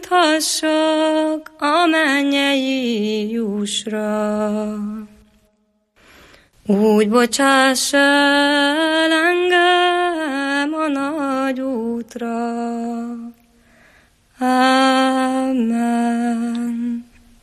juthassak a mennyei jusra. Úgy bocsáss el engem a nagy útra. Amen.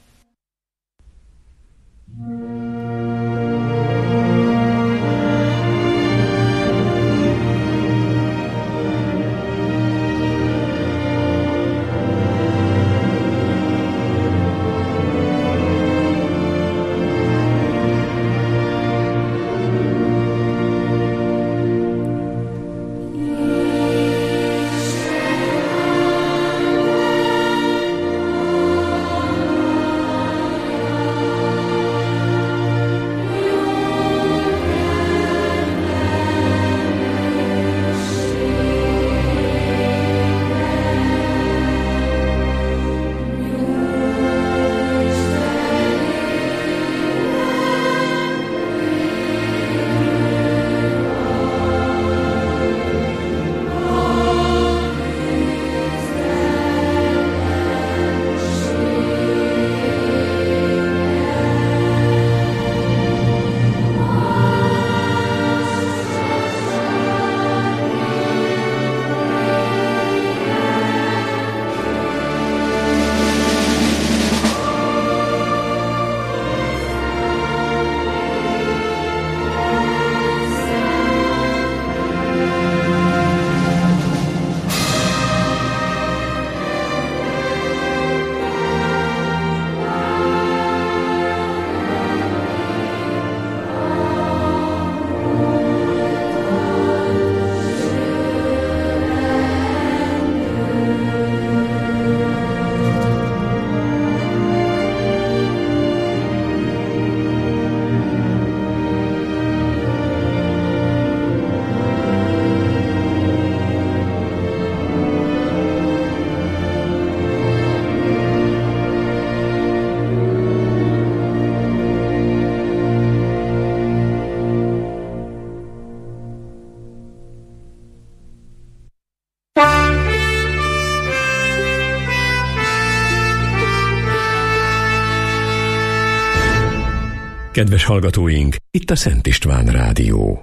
Kedves hallgatóink, itt a Szent István Rádió.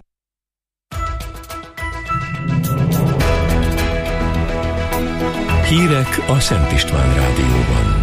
Hírek a Szent István Rádióban.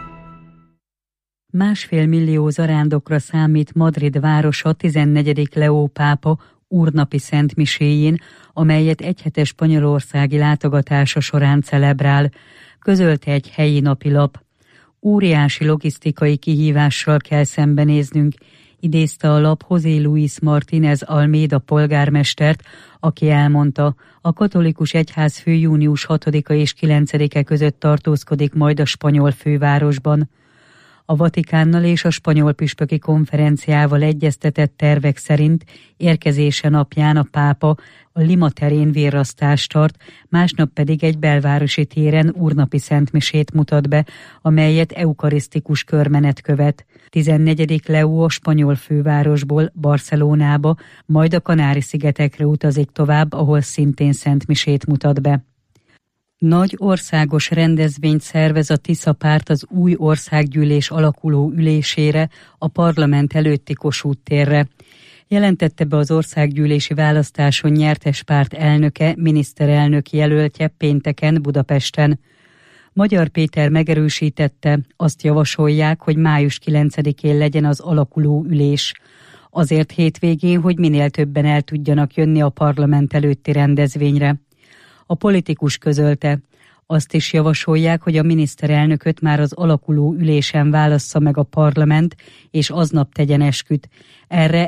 1,5 millió zarándokra számít Madrid városa 14. Leó pápa úrnapi szentmiséjén, amelyet egyhetes spanyolországi látogatása során celebrál, közölte egy helyi napilap. Óriási logisztikai kihívással kell szembenéznünk, idézte a lap José Luis Martínez Almeida polgármestert, aki elmondta, a katolikus egyházfő június 6-a és 9-e között tartózkodik majd a spanyol fővárosban. A Vatikánnal és a spanyol püspöki konferenciával egyeztetett tervek szerint érkezése napján a pápa a Lima terén virrasztást tart, másnap pedig egy belvárosi téren úrnapi szentmisét mutat be, amelyet eukarisztikus körmenet követ. 14. Leó a spanyol fővárosból Barcelonába, majd a Kanári-szigetekre utazik tovább, ahol szintén szentmisét mutat be. Nagy országos rendezvényt szervez a Tisza párt az új országgyűlés alakuló ülésére, a parlament előtti Kossuth térre. Jelentette be az országgyűlési választáson nyertes párt elnöke, miniszterelnök jelöltje pénteken Budapesten. Magyar Péter megerősítette, azt javasolják, hogy május 9-én legyen az alakuló ülés. Azért hétvégén, hogy minél többen el tudjanak jönni a parlament előtti rendezvényre. A politikus közölte, azt is javasolják, hogy a miniszterelnököt már az alakuló ülésen válassza meg a parlament, és aznap tegyen esküt. Erre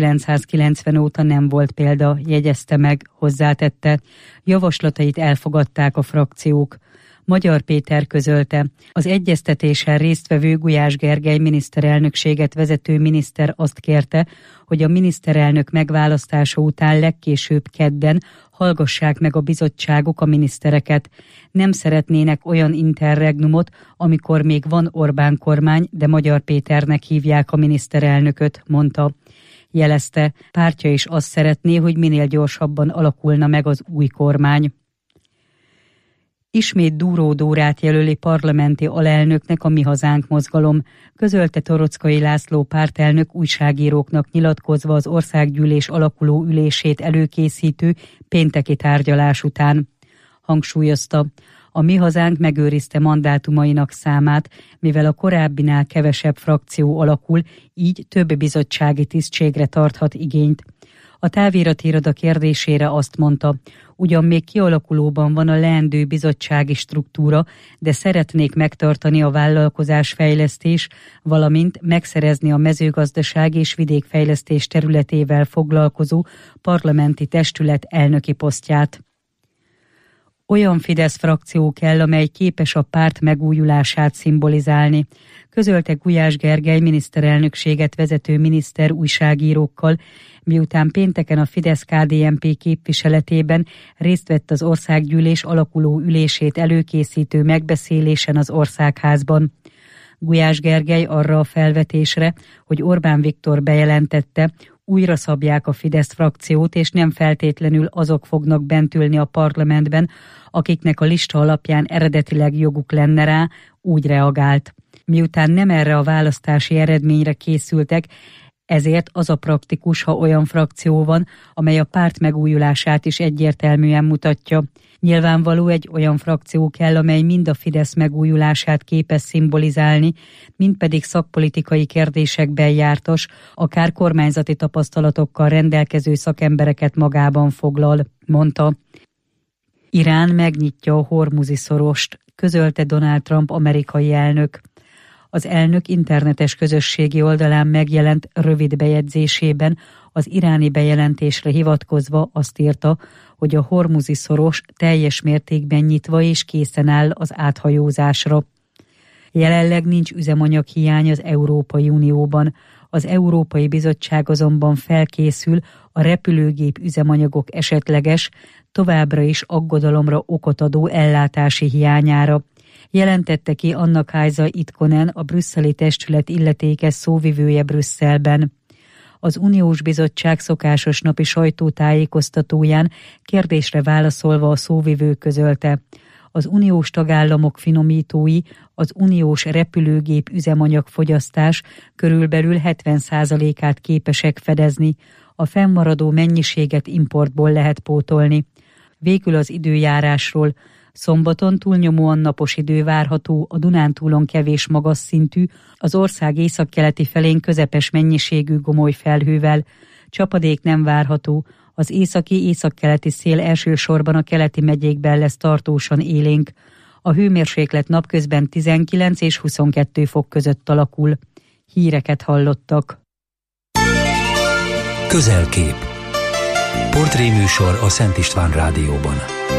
1990 óta nem volt példa, jegyezte meg, hozzátette. Javaslatait elfogadták a frakciók. Magyar Péter közölte, az egyeztetésen résztvevő Gulyás Gergely miniszterelnökséget vezető miniszter azt kérte, hogy a miniszterelnök megválasztása után legkésőbb kedden hallgassák meg a bizottságok a minisztereket. Nem szeretnének olyan interregnumot, amikor még van Orbán kormány, de Magyar Péternek hívják a miniszterelnököt, mondta. Jelezte, pártja is azt szeretné, hogy minél gyorsabban alakulna meg az új kormány. Ismét Dúró Dórát jelöli parlamenti alelnöknek a Mi Hazánk mozgalom, közölte Toroczkai László pártelnök újságíróknak nyilatkozva az országgyűlés alakuló ülését előkészítő pénteki tárgyalás után. Hangsúlyozta, a Mi Hazánk megőrizte mandátumainak számát, mivel a korábbinál kevesebb frakció alakul, így több bizottsági tisztségre tarthat igényt. A távirati iroda kérdésére azt mondta, ugyan még kialakulóban van a leendő bizottsági struktúra, de szeretnék megtartani a vállalkozásfejlesztés, valamint megszerezni a mezőgazdaság és vidékfejlesztés területével foglalkozó parlamenti testület elnöki posztját. Olyan Fidesz frakció kell, amely képes a párt megújulását szimbolizálni, közölte Gulyás Gergely miniszterelnökséget vezető miniszter újságírókkal, miután pénteken a Fidesz-KDNP képviseletében részt vett az országgyűlés alakuló ülését előkészítő megbeszélésen az Országházban. Gulyás Gergely arra a felvetésre, hogy Orbán Viktor bejelentette, újra szabják a Fidesz frakciót, és nem feltétlenül azok fognak bent ülni a parlamentben, akiknek a lista alapján eredetileg joguk lenne rá, úgy reagált. Miután nem erre a választási eredményre készültek, ezért az a praktikus, ha olyan frakció van, amely a párt megújulását is egyértelműen mutatja. Nyilvánvaló egy olyan frakció kell, amely mind a Fidesz megújulását képes szimbolizálni, mind pedig szakpolitikai kérdésekben jártas, akár kormányzati tapasztalatokkal rendelkező szakembereket magában foglal, mondta. Irán megnyitja a Hormuzi-szorost, közölte Donald Trump amerikai elnök. Az elnök internetes közösségi oldalán megjelent rövid bejegyzésében az iráni bejelentésre hivatkozva azt írta, hogy a Hormuzi-szoros teljes mértékben nyitva és készen áll az áthajózásra. Jelenleg nincs üzemanyaghiány az Európai Unióban. Az Európai Bizottság azonban felkészül a repülőgép üzemanyagok esetleges, továbbra is aggodalomra okot adó ellátási hiányára. Jelentette ki Anna Kajsa Itkonen, a brüsszeli testület illetékes szóvivője Brüsszelben. Az Uniós Bizottság szokásos napi sajtótájékoztatóján kérdésre válaszolva a szóvivő közölte. Az uniós tagállamok finomítói az uniós repülőgép üzemanyagfogyasztás körülbelül 70%-át képesek fedezni, a fennmaradó mennyiséget importból lehet pótolni. Végül az időjárásról. Szombaton túlnyomóan napos idő várható, a Dunántúlon kevés magas szintű, az ország északkeleti felén közepes mennyiségű gomoly felhővel. Csapadék nem várható, az északi-északkeleti szél elsősorban a keleti megyékben lesz tartósan élénk. A hőmérséklet napközben 19 és 22 fok között alakul. Híreket hallottak. Közelkép. Portréműsor a Szent István Rádióban.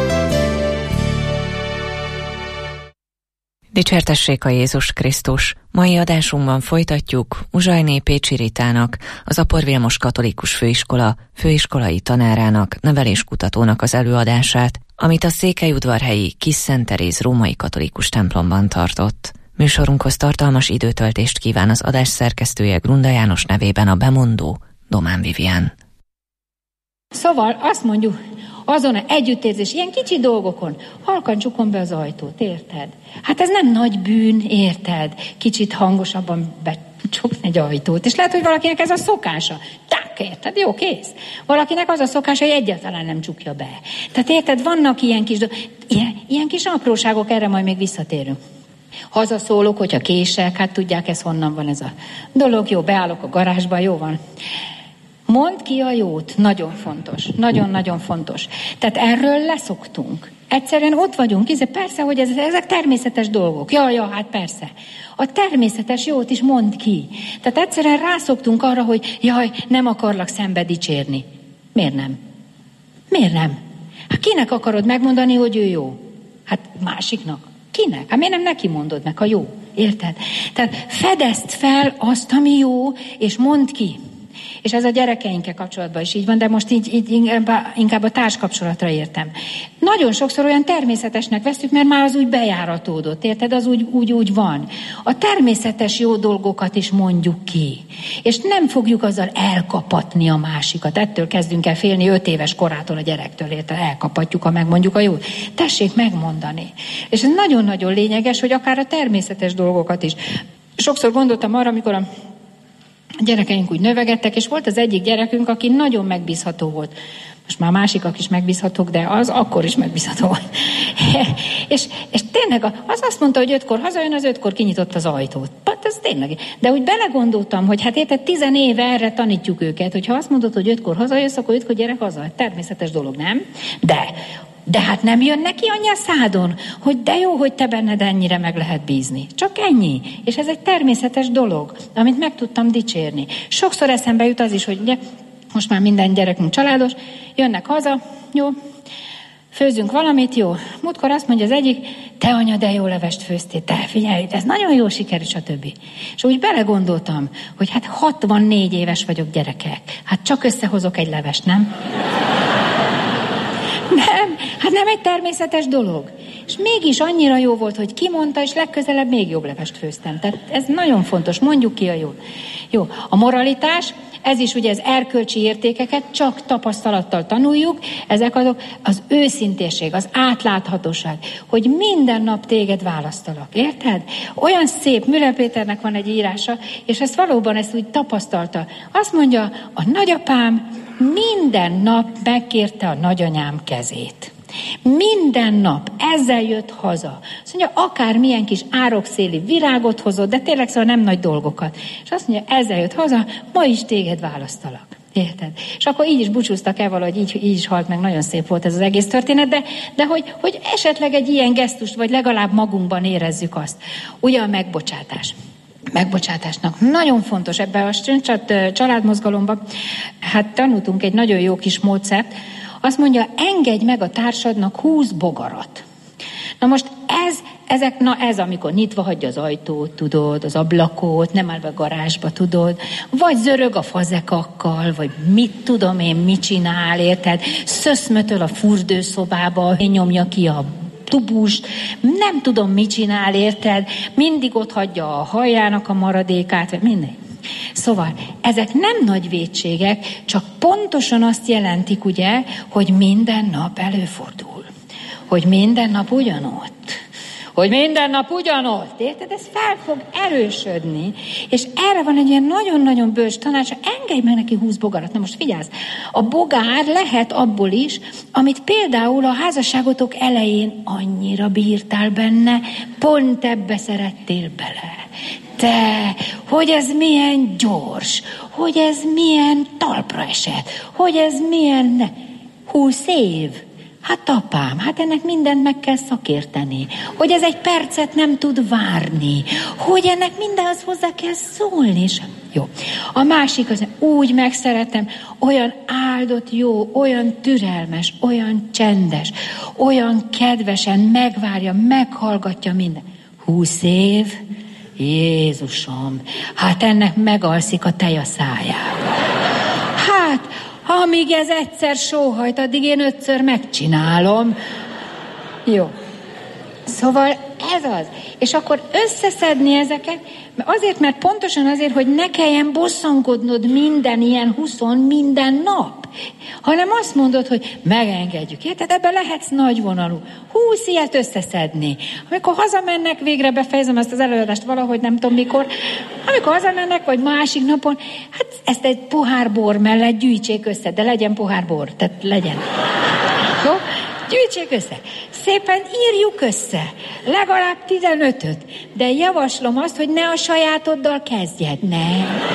Dicsértessék a Jézus Krisztus! Mai adásunkban folytatjuk Uzsajné Pécsi Ritának, az Apor Vilmos Katolikus Főiskola főiskolai tanárának, neveléskutatónak az előadását, amit a székelyudvarhelyi Kis Szent Teréz római katolikus templomban tartott. Műsorunkhoz tartalmas időtöltést kíván az adás szerkesztője Grunda János nevében a bemondó Domán Vivian. Szóval azt mondjuk, azon együttérzés, ilyen kicsi dolgokon, halkan csukom be az ajtót, érted? Hát ez nem nagy bűn, érted? Kicsit hangosabban becsukni egy ajtót, és lehet, hogy valakinek ez a szokása. Tak, érted? Jó, kész. Valakinek az a szokása, hogy egyáltalán nem csukja be. Tehát érted, vannak ilyen kis ilyen kis apróságok, erre majd még visszatérünk. Hazaszólok, hogyha kések, hát tudják, ez honnan van ez a dolog, jó, beállok a garázsba, jó van. Mondd ki a jót, nagyon fontos, nagyon-nagyon fontos. Tehát erről leszoktunk. Egyszerűen ott vagyunk, persze, hogy ezek természetes dolgok. Ja, hát persze. A természetes jót is mondd ki. Tehát egyszerűen rászoktunk arra, hogy jaj, nem akarlak szembe dicsérni. Miért nem? Miért nem? Hát kinek akarod megmondani, hogy ő jó? Hát másiknak. Kinek? Hát miért nem neki mondod meg, a jó? Érted? Tehát fedezd fel azt, ami jó, és mondd ki. És ez a gyerekeinkkel kapcsolatban is így van, de most így inkább a társkapcsolatra értem. Nagyon sokszor olyan természetesnek veszük, mert már az úgy bejáratódott, érted? Az úgy van. A természetes jó dolgokat is mondjuk ki. És nem fogjuk azzal elkapatni a másikat. Ettől kezdünk el félni 5 éves korától a gyerektől, érted? Elkapatjuk, ha megmondjuk a jót. Tessék megmondani. És ez nagyon-nagyon lényeges, hogy akár a természetes dolgokat is. Sokszor gondoltam arra, amikor a gyerekeink úgy növegettek, és volt az egyik gyerekünk, aki nagyon megbízható volt. Most már másikak is megbízhatók, de az akkor is megbízható volt. és tényleg az azt mondta, hogy 5-kor hazajön, az 5-kor kinyitott az ajtót. Hát ez tényleg. De úgy belegondoltam, hogy hát érted, 10 éve erre tanítjuk őket, hogy ha azt mondod, hogy 5-kor hazajössz, akkor 5-kor gyerek haza. Természetes dolog, nem? De hát nem jön neki annyi a szádon, hogy de jó, hogy te benned ennyire meg lehet bízni. Csak ennyi. És ez egy természetes dolog, amit meg tudtam dicsérni. Sokszor eszembe jut az is, hogy ugye, most már minden gyerekünk családos, jönnek haza, jó, főzünk valamit, jó. Múltkor azt mondja az egyik, te anya, de jó levest főztél, te figyelj, ez nagyon jó sikerült, stb. És úgy belegondoltam, hogy hát 64 éves vagyok, gyerekek. Hát csak összehozok egy levest, nem? Nem, hát nem egy természetes dolog. És mégis annyira jó volt, hogy kimondta, és legközelebb még jobb levest főztem. Tehát ez nagyon fontos, mondjuk ki a jót. Jó, a moralitás, ez is ugye az erkölcsi értékeket csak tapasztalattal tanuljuk, ezek azok az őszintesség, az átláthatóság, hogy minden nap téged választalak, érted? Olyan szép, Müller Péternek van egy írása, és ezt valóban ezt úgy tapasztalta. Azt mondja, a nagyapám minden nap megkérte a nagyanyám kezét. Minden nap ezzel jött haza. Azt mondja, akármilyen kis árokszéli virágot hozott, de tényleg szóval nem nagy dolgokat. És azt mondja, ezzel jött haza, ma is téged választalak. Érted? És akkor így is búcsúztak el valahogy, így is halt meg, nagyon szép volt ez az egész történet, de hogy esetleg egy ilyen gesztust, vagy legalább magunkban érezzük azt. Ugye a megbocsátásnak nagyon fontos ebben a családmozgalomban. Hát tanultunk egy nagyon jó kis módszert. Azt mondja, engedj meg a társadnak 20 bogarat. Na most ez amikor nyitva hagyja az ajtót, tudod, az ablakot, nem áll be a garázsba, tudod, vagy zörög a fazekakkal, vagy mit tudom én, mit csinál, érted? Szöszmötöl a fürdőszobába, nyomja ki a tubust, nem tudom, mit csinál, érted? Mindig ott hagyja a hajjának a maradékát, vagy minden. Szóval ezek nem nagy vétségek, csak pontosan azt jelentik, ugye, hogy minden nap előfordul. Hogy minden nap ugyanott. Hogy minden nap ugyanott. Érted? Ez fel fog erősödni. És erre van egy ilyen nagyon-nagyon bölcs tanács, engedj meg neki 20 bogarat. Na most figyelsz, a bogár lehet abból is, amit például a házasságotok elején annyira bírtál benne, pont ebbe szerettél bele. Te, hogy ez milyen gyors, hogy ez milyen talpra esett, hogy ez milyen 20 év. Hát apám, hát ennek mindent meg kell szakérteni, hogy ez egy percet nem tud várni, hogy ennek mindenhez hozzá kell szólni. És jó. A másik az, úgy megszeretem, olyan áldott jó, olyan türelmes, olyan csendes, olyan kedvesen megvárja, meghallgatja minden. 20 év, Jézusom, hát ennek megalszik a tej a szájába. Hát, amíg ez egyszer sóhajt, addig én 5-ször megcsinálom. Jó. Szóval ez az. És akkor összeszedni ezeket, mert pontosan azért, hogy ne kelljen bosszankodnod minden ilyen 20 minden nap, hanem azt mondod, hogy megengedjük. Érted? Ebben lehetsz nagyvonalú. 20 ilyet összeszedni. Amikor hazamennek, végre befejezem ezt az előadást valahogy, nem tudom mikor, amikor hazamennek, vagy másik napon, hát ezt egy pohár bor mellett gyűjtsék össze, de legyen pohár bor, tehát legyen. Jó? Gyűjtsék össze. Szépen írjuk össze. Legalább 15-öt. De javaslom azt, hogy ne a sajátoddal kezdjed. Ne.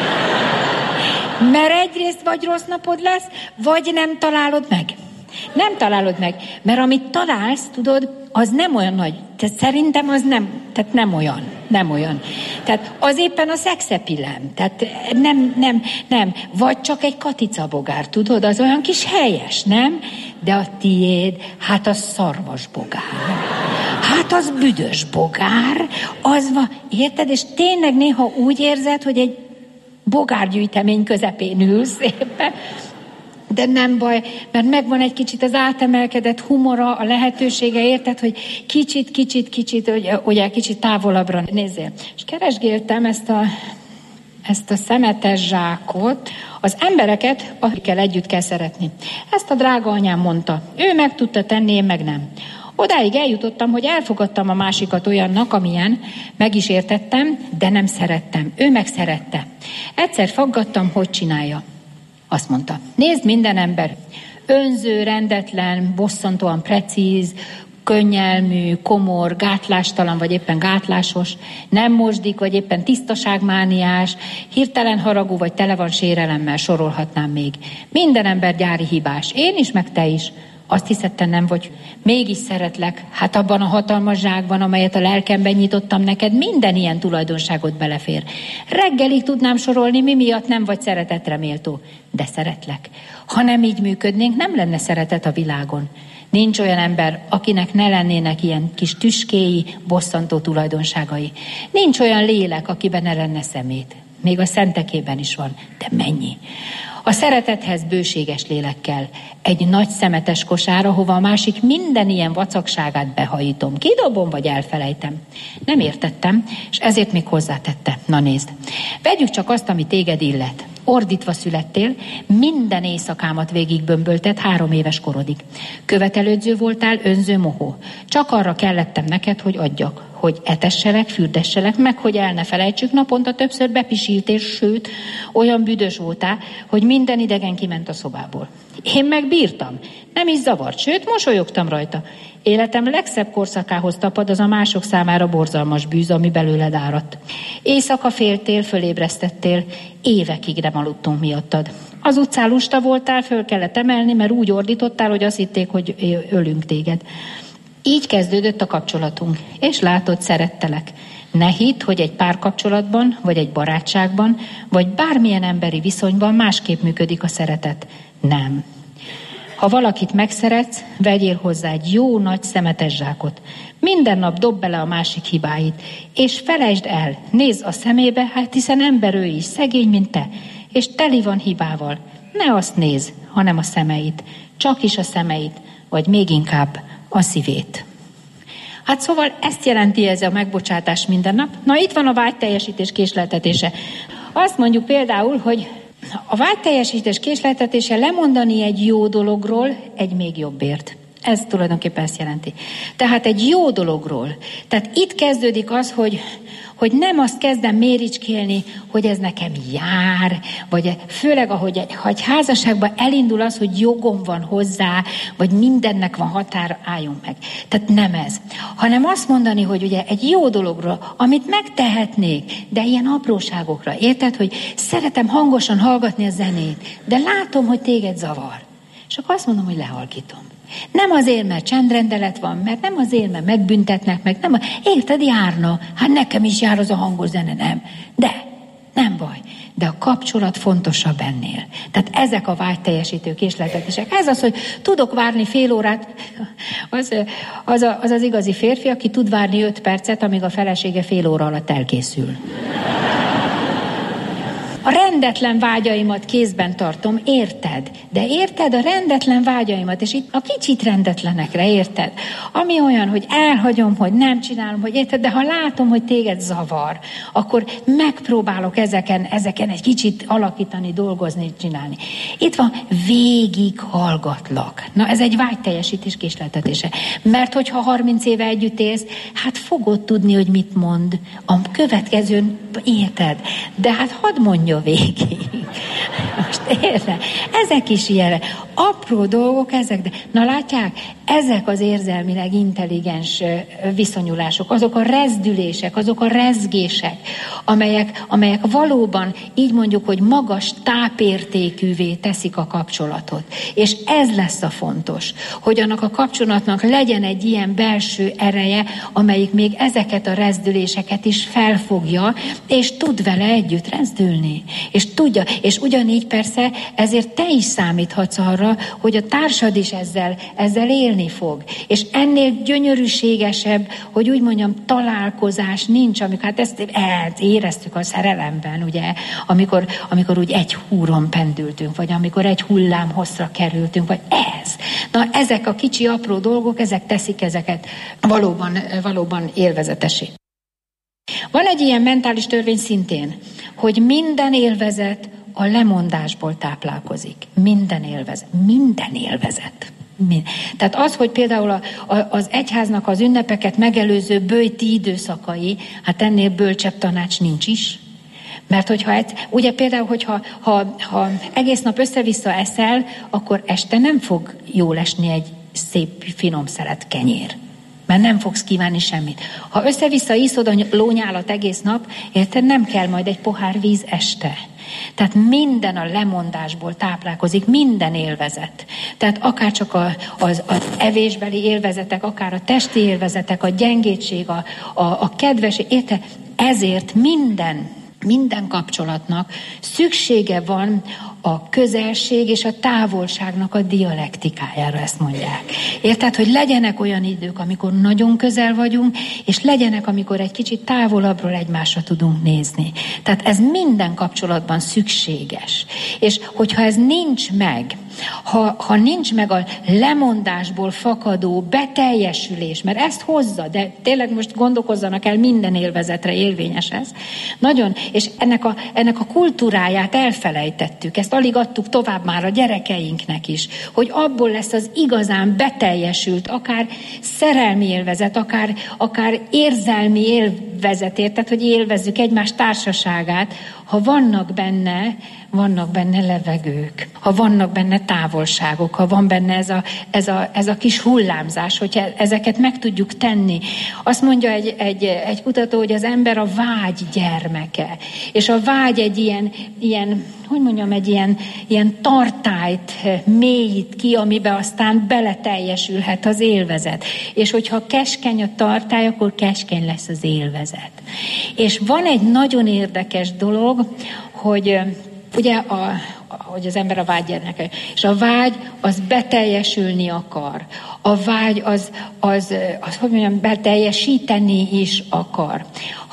Mert egyrészt vagy rossz napod lesz, vagy nem találod meg. Nem találod meg. Mert amit találsz, tudod, az nem olyan nagy. Tehát szerintem az nem, tehát nem olyan. Nem olyan. Tehát az éppen a szexepilem. Tehát nem. Vagy csak egy katicabogár, tudod, az olyan kis helyes, nem? De a tiéd, hát az szarvasbogár. Hát az büdös bogár. Az van, érted? És tényleg néha úgy érzed, hogy egy bogárgyűjtemény közepén ülsz éppen. De nem baj, mert megvan egy kicsit az átemelkedett humora, a lehetősége, érted, hogy kicsit, ugye kicsit távolabbra nézzél. És keresgéltem ezt a szemetes zsákot, az embereket, akikkel együtt kell szeretni. Ezt a drága anyám mondta. Ő meg tudta tenni, én meg nem. Odáig eljutottam, hogy elfogadtam a másikat olyannak, amilyen, meg is értettem, de nem szerettem. Ő meg szerette. Egyszer faggattam, hogy csinálja. Azt mondta, nézd, minden ember önző, rendetlen, bosszantóan precíz, könnyelmű, komor, gátlástalan, vagy éppen gátlásos, nem mosdik, vagy éppen tisztaságmániás, hirtelen haragú, vagy tele van sérelemmel, sorolhatnám még. Minden ember gyári hibás, én is, meg te is. Azt hiszed, te nem vagy. Mégis szeretlek. Hát abban a hatalmas zsákban, amelyet a lelkemben nyitottam neked, minden ilyen tulajdonságot belefér. Reggelig tudnám sorolni, mi miatt nem vagy szeretetre méltó. De szeretlek. Ha nem így működnénk, nem lenne szeretet a világon. Nincs olyan ember, akinek ne lennének ilyen kis tüskéi, bosszantó tulajdonságai. Nincs olyan lélek, akiben ne lenne szemét. Még a szentekében is van. De mennyi? A szeretethez bőséges lélek kell. Egy nagy szemetes kosár, ahova a másik minden ilyen vacakságát behajítom. Kidobom, vagy elfelejtem. Nem értettem, és ezért még hozzátette. Na nézd, vegyük csak azt, ami téged illet. Ordítva születtél, minden éjszakámat végigbömbölted 3 éves korodig. Követelődző voltál, önző mohó. Csak arra kellettem neked, hogy adjak, hogy etesselek, fürdesselek, meg hogy el ne felejtsük, naponta többször bepisiltél, sőt, olyan büdös voltál, hogy minden idegen kiment a szobából. Én meg bírtam, nem is zavart, sőt, mosolyogtam rajta. Életem legszebb korszakához tapad az a mások számára borzalmas bűz, ami belőled áradt. Éjszaka féltél, fölébresztettél, évekig nem aludtunk miattad. Az utcán lusta voltál, föl kellett emelni, mert úgy ordítottál, hogy azt hitték, hogy ölünk téged. Így kezdődött a kapcsolatunk, és látod, szerettelek. Ne hidd, hogy egy párkapcsolatban, vagy egy barátságban, vagy bármilyen emberi viszonyban másképp működik a szeretet. Nem. Ha valakit megszeretsz, vegyél hozzá egy jó nagy szemetes zsákot. Minden nap dob bele a másik hibáit, és felejtsd el, nézz a szemébe, hát hiszen ember ő is, szegény, mint te, és teli van hibával. Ne azt nézz, hanem a szemeit, csak is a szemeit, vagy még inkább a szívét. Hát szóval ezt jelenti ez a megbocsátás minden nap. Na, itt van a vágyteljesítés késleltetése. Azt mondjuk például, hogy a vágyteljesítés késleltetése lemondani egy jó dologról egy még jobbért. Ez tulajdonképpen ezt jelenti. Tehát egy jó dologról. Tehát itt kezdődik az, hogy nem azt kezdem méricskélni, hogy ez nekem jár, vagy főleg, ahogy egy házasságban elindul az, hogy jogom van hozzá, vagy mindennek van határa, álljunk meg. Tehát nem ez. Hanem azt mondani, hogy ugye egy jó dologról, amit megtehetnék, de ilyen apróságokra. Érted, hogy szeretem hangosan hallgatni a zenét, de látom, hogy téged zavar. És akkor azt mondom, hogy lehalkítom. Nem azért, mert csendrendelet van, mert nem azért, mert megbüntetnek meg, nem. Érted, járna? Hát nekem is jár az a hangos zene, nem. De, nem baj. De a kapcsolat fontosabb ennél. Tehát ezek a vágyteljesítő késleltetések. Ez az, hogy tudok várni fél órát, az igazi férfi, aki tud várni 5 percet, amíg a felesége fél óra alatt elkészül. A rendetlen vágyaimat kézben tartom, érted? De érted a rendetlen vágyaimat, és itt a kicsit rendetlenekre, érted? Ami olyan, hogy elhagyom, hogy nem csinálom, hogy érted, de ha látom, hogy téged zavar, akkor megpróbálok ezeken egy kicsit alakítani, dolgozni, csinálni. Itt van, végig hallgatlak. Na, ez egy vágyteljesítés késleltetése. Mert hogyha 30 éve együtt élsz, hát fogod tudni, hogy mit mond. A következőn, érted? De hát hadd mondja végig. Most érted? Ezek is ilyen apró dolgok, ezek, de na látják, ezek az érzelmileg intelligens viszonyulások, azok a rezdülések, azok a rezgések, amelyek valóban így mondjuk, hogy magas tápértékűvé teszik a kapcsolatot. És ez lesz a fontos, hogy annak a kapcsolatnak legyen egy ilyen belső ereje, amelyik még ezeket a rezdüléseket is felfogja, és tud vele együtt rezdülni. És tudja, és ugyanígy persze ezért te is számíthatsz arra, arra, hogy a társad is ezzel élni fog. És ennél gyönyörűségesebb, hogy úgy mondjam, találkozás nincs, amikor hát ezt éreztük a szerelemben, ugye, amikor úgy egy húron pendültünk, vagy amikor egy hullám hosszra kerültünk, vagy ez. Na, ezek a kicsi apró dolgok, ezek teszik ezeket valóban élvezetessé. Van egy ilyen mentális törvény szintén, hogy minden élvezet a lemondásból táplálkozik. Minden élvezet. Tehát az, hogy például az egyháznak az ünnepeket megelőző böjti időszakai, hát ennél bölcsebb tanács nincs is. Mert ugye például, ha egész nap össze-vissza eszel, akkor este nem fog jól esni egy szép, finom szelet kenyér. Mert nem fogsz kívánni semmit. Ha össze-vissza iszod a lónyálat egész nap, érted, nem kell majd egy pohár víz este. Tehát minden a lemondásból táplálkozik, minden élvezet. Tehát akár csak az evésbeli élvezetek, akár a testi élvezetek, a gyengétség, a kedvesség, érted? Ezért minden kapcsolatnak szüksége van a közelség és a távolságnak a dialektikájára, ezt mondják. Érted, hogy legyenek olyan idők, amikor nagyon közel vagyunk, és legyenek, amikor egy kicsit távolabbról egymásra tudunk nézni. Tehát ez minden kapcsolatban szükséges. És hogyha ez nincs meg, ha nincs meg a lemondásból fakadó beteljesülés, mert ezt hozza, de tényleg most gondolkozzanak el, minden élvezetre érvényes ez. Nagyon, és ennek a kultúráját elfelejtettük, ezt alig adtuk tovább már a gyerekeinknek is, hogy abból lesz az igazán beteljesült, akár szerelmi élvezet, akár érzelmi élvezetért, tehát hogy élvezzük egymás társaságát, ha vannak benne levegők, ha vannak benne távolságok, ha van benne ez a kis hullámzás, hogyha ezeket meg tudjuk tenni. Azt mondja egy kutató, hogy az ember a vágy gyermeke, és a vágy egy ilyen hogy mondjam, egy ilyen tartályt mélyít ki, amiben aztán beleteljesülhet az élvezet. És hogyha keskeny a tartály, akkor keskeny lesz az élvezet. És van egy nagyon érdekes dolog, hogy ugye hogy az ember a vágy gyermeke, és a vágy az beteljesülni akar. A vágy az hogy mondjam, beteljesíteni is akar.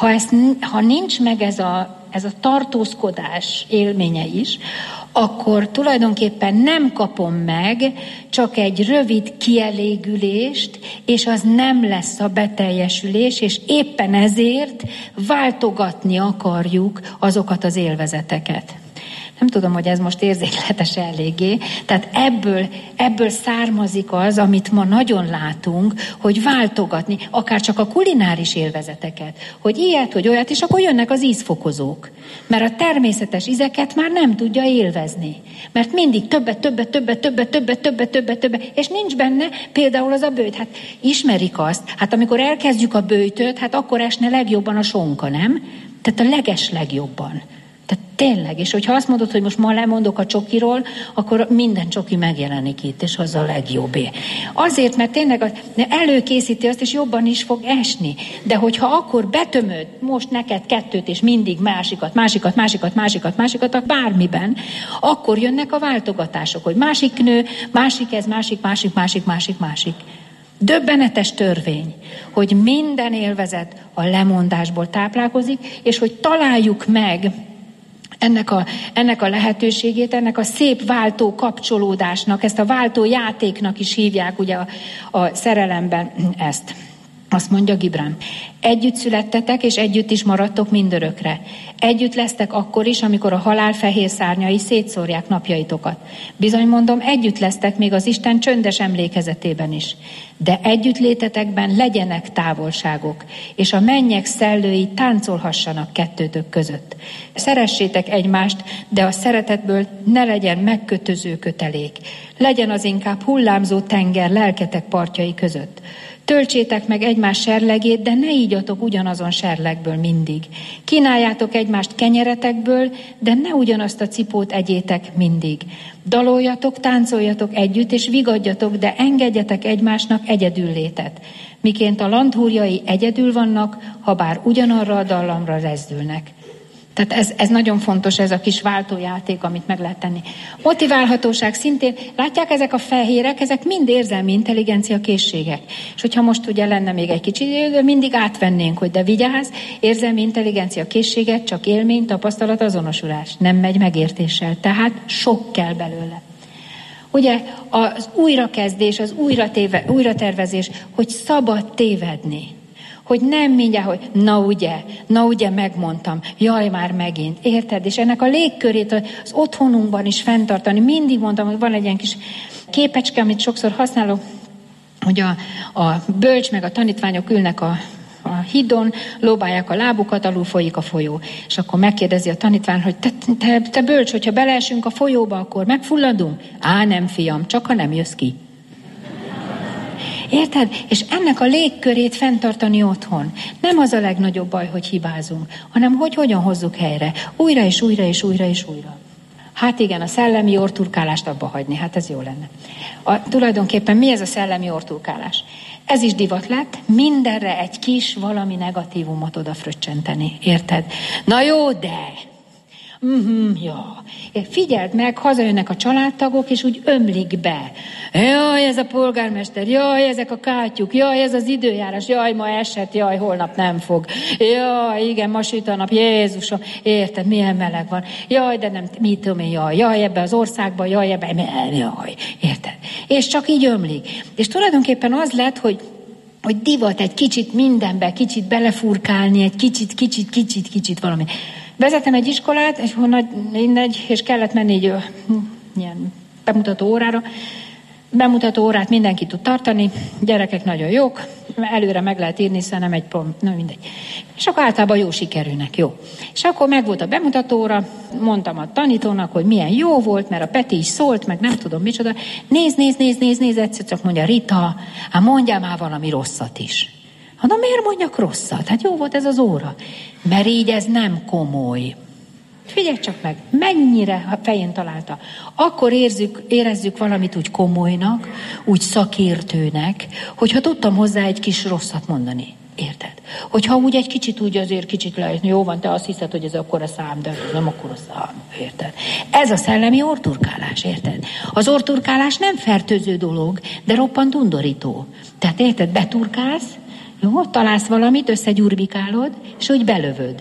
Ha nincs meg ez a tartózkodás élménye is, akkor tulajdonképpen nem kapom meg csak egy rövid kielégülést, és az nem lesz a beteljesülés, és éppen ezért váltogatni akarjuk azokat az élvezeteket. Nem tudom, hogy ez most érzékletes eléggé. Tehát ebből származik az, amit ma nagyon látunk, hogy váltogatni, akár csak a kulináris élvezeteket, hogy ilyet, hogy olyat, és akkor jönnek az ízfokozók. Mert a természetes ízeket már nem tudja élvezni. Mert mindig többet, és nincs benne például az a böjt. Hát ismerik azt, hát amikor elkezdjük a böjtöt, hát akkor esne legjobban a sonka, nem? Tehát a leges legjobban. Tehát tényleg, és hogyha azt mondod, hogy most ma lemondok a csokiról, akkor minden csoki megjelenik itt, és az a legjobbé. Azért, mert tényleg előkészíti azt, és jobban is fog esni. De hogyha akkor betömöd most neked kettőt, és mindig másikat, bármiben, akkor jönnek a váltogatások, hogy másik nő, másik ez, másik. Döbbenetes törvény, hogy minden élvezet a lemondásból táplálkozik, és hogy találjuk meg ennek a lehetőségét, ennek a szép váltó kapcsolódásnak, ezt a váltó játéknak is hívják ugye a szerelemben ezt. Azt mondja Gibran, együtt születtetek, és együtt is maradtok mindörökre. Együtt lesztek akkor is, amikor a halál fehér szárnyai szétszórják napjaitokat. Bizony mondom, együtt lesztek még az Isten csöndes emlékezetében is. De együttlétetekben legyenek távolságok, és a mennyek szellői táncolhassanak kettőtök között. Szeressétek egymást, de a szeretetből ne legyen megkötöző kötelék. Legyen az inkább hullámzó tenger lelketek partjai között. Töltsétek meg egymás serlegét, de ne ígyatok ugyanazon serlegből mindig. Kínáljátok egymást kenyeretekből, de ne ugyanazt a cipót egyétek mindig. Daloljatok, táncoljatok együtt, és vigadjatok, de engedjetek egymásnak egyedüllétet. Miként a landhúrjai egyedül vannak, ha bár ugyanarra a dallamra rezdülnek. Tehát ez nagyon fontos, ez a kis váltójáték, amit meg lehet tenni. Motiválhatóság szintén, látják, ezek a fehérek, ezek mind érzelmi intelligencia készségek. És hogyha most ugye lenne még egy kicsi idő, mindig átvennénk, hogy de vigyázz, érzelmi intelligencia készségek, csak élmény, tapasztalat, azonosulás. Nem megy megértéssel, tehát sok kell belőle. Ugye az újrakezdés, az újratervezés, hogy szabad tévedni. Hogy nem mindjárt, hogy na ugye megmondtam, jaj már megint, érted? És ennek a légkörét az otthonunkban is fenntartani. Mindig mondtam, hogy van egy ilyen kis képecske, amit sokszor használok, hogy a bölcs meg a tanítványok ülnek a hídon, lóbálják a lábukat, alul folyik a folyó. És akkor megkérdezi a tanítvány, hogy te bölcs, hogyha beleesünk a folyóba, akkor megfulladunk? Á, nem fiam, csak ha nem jössz ki. Érted? És ennek a légkörét fenntartani otthon. Nem az a legnagyobb baj, hogy hibázunk, hanem hogy hogyan hozzuk helyre. Újra és újra és újra és újra. Hát igen, a szellemi orrturkálást abba hagyni, hát ez jó lenne. Tulajdonképpen mi ez a szellemi orrturkálás? Ez is divat lett, mindenre egy kis valami negatívumot odafröccsenteni, érted? Na jó, de... ja. Figyeld meg, hazajönnek a családtagok, és úgy ömlik be. Jaj, ez a polgármester, jaj, ezek a kátyuk, jaj, ez az időjárás, jaj, ma esett, jaj, holnap nem fog. Jaj, igen, ma süt a nap, Jézusom, érted, milyen meleg van. Jaj, de nem, mit tudom én, jaj, ebbe az országba, jaj, ebbe, jaj, érted. És csak így ömlik. És tulajdonképpen az lett, hogy divat egy kicsit mindenbe, kicsit belefurkálni, egy kicsit valami. Vezetem egy iskolát, és kellett menni egy ilyen bemutató órára. Bemutató órát mindenki tud tartani, gyerekek nagyon jók, előre meg lehet írni, hiszen nem egy mindegy. És akkor általában jó sikerülnek, jó. És akkor meg volt a bemutató óra, mondtam a tanítónak, hogy milyen jó volt, mert a Peti is szólt, meg nem tudom micsoda. Nézd, egyszer csak mondja, Rita, hát mondjál már valami rosszat is. Na miért mondjak rosszat? Hát jó volt ez az óra. Mert így ez nem komoly. Figyelj csak meg, mennyire a fején találta. Akkor érezzük valamit úgy komolynak, úgy szakértőnek, hogyha tudtam hozzá egy kis rosszat mondani. Érted? Hogyha úgy egy kicsit úgy azért kicsit lehet, jó van, te azt hiszed, hogy ez akkora szám, de ez nem akkora szám, érted? Ez a szellemi orrturkálás, érted? Az orrturkálás nem fertőző dolog, de roppant undorító. Tehát érted, beturkálsz, jó, találsz valamit, összegyurbikálod, és úgy belövöd.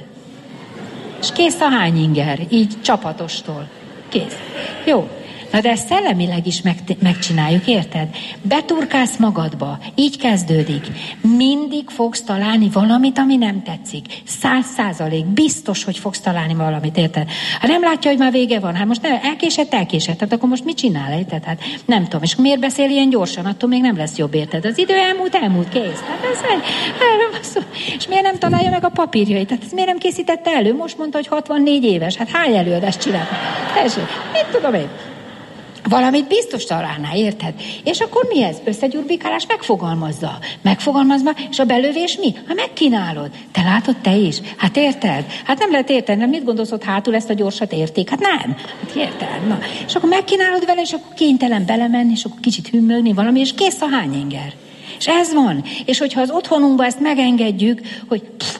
És kész a hány inger, így csapatostól. Kész. Jó. Na de ezt szellemileg is megcsináljuk, érted? Beturkálsz magadba, így kezdődik. Mindig fogsz találni valamit, ami nem tetszik. 100%. Biztos, hogy fogsz találni valamit, érted? Ha nem látja, hogy már vége van, hát most nem, elkésett, hát akkor most mit csinál, érted? Hát nem tudom, és miért beszél ilyen gyorsan, attól még nem lesz jobb, érted? Az idő elmúlt, kész. Hát ez és miért nem találja meg a papírjait? Hát ez miért nem készítette elő? Most mondta, hogy 64 éves, hát hány előadást csinált? Tessék, mit tudom én? Valamit biztos találná, érted? És akkor mi ez? Összegyurbikálás megfogalmazva, és a belövés mi? Ha megkínálod. Te látod, te is? Hát érted? Hát nem lehet érteni, nem mit gondolsz, hogy hátul ezt a gyorsat érték? Hát nem. Hát érted? Na. És akkor megkínálod vele, és akkor kénytelen belemenni, és akkor kicsit hümmögni valami, és kész a hány inger. És ez van. És hogyha az otthonunkban ezt megengedjük, hogy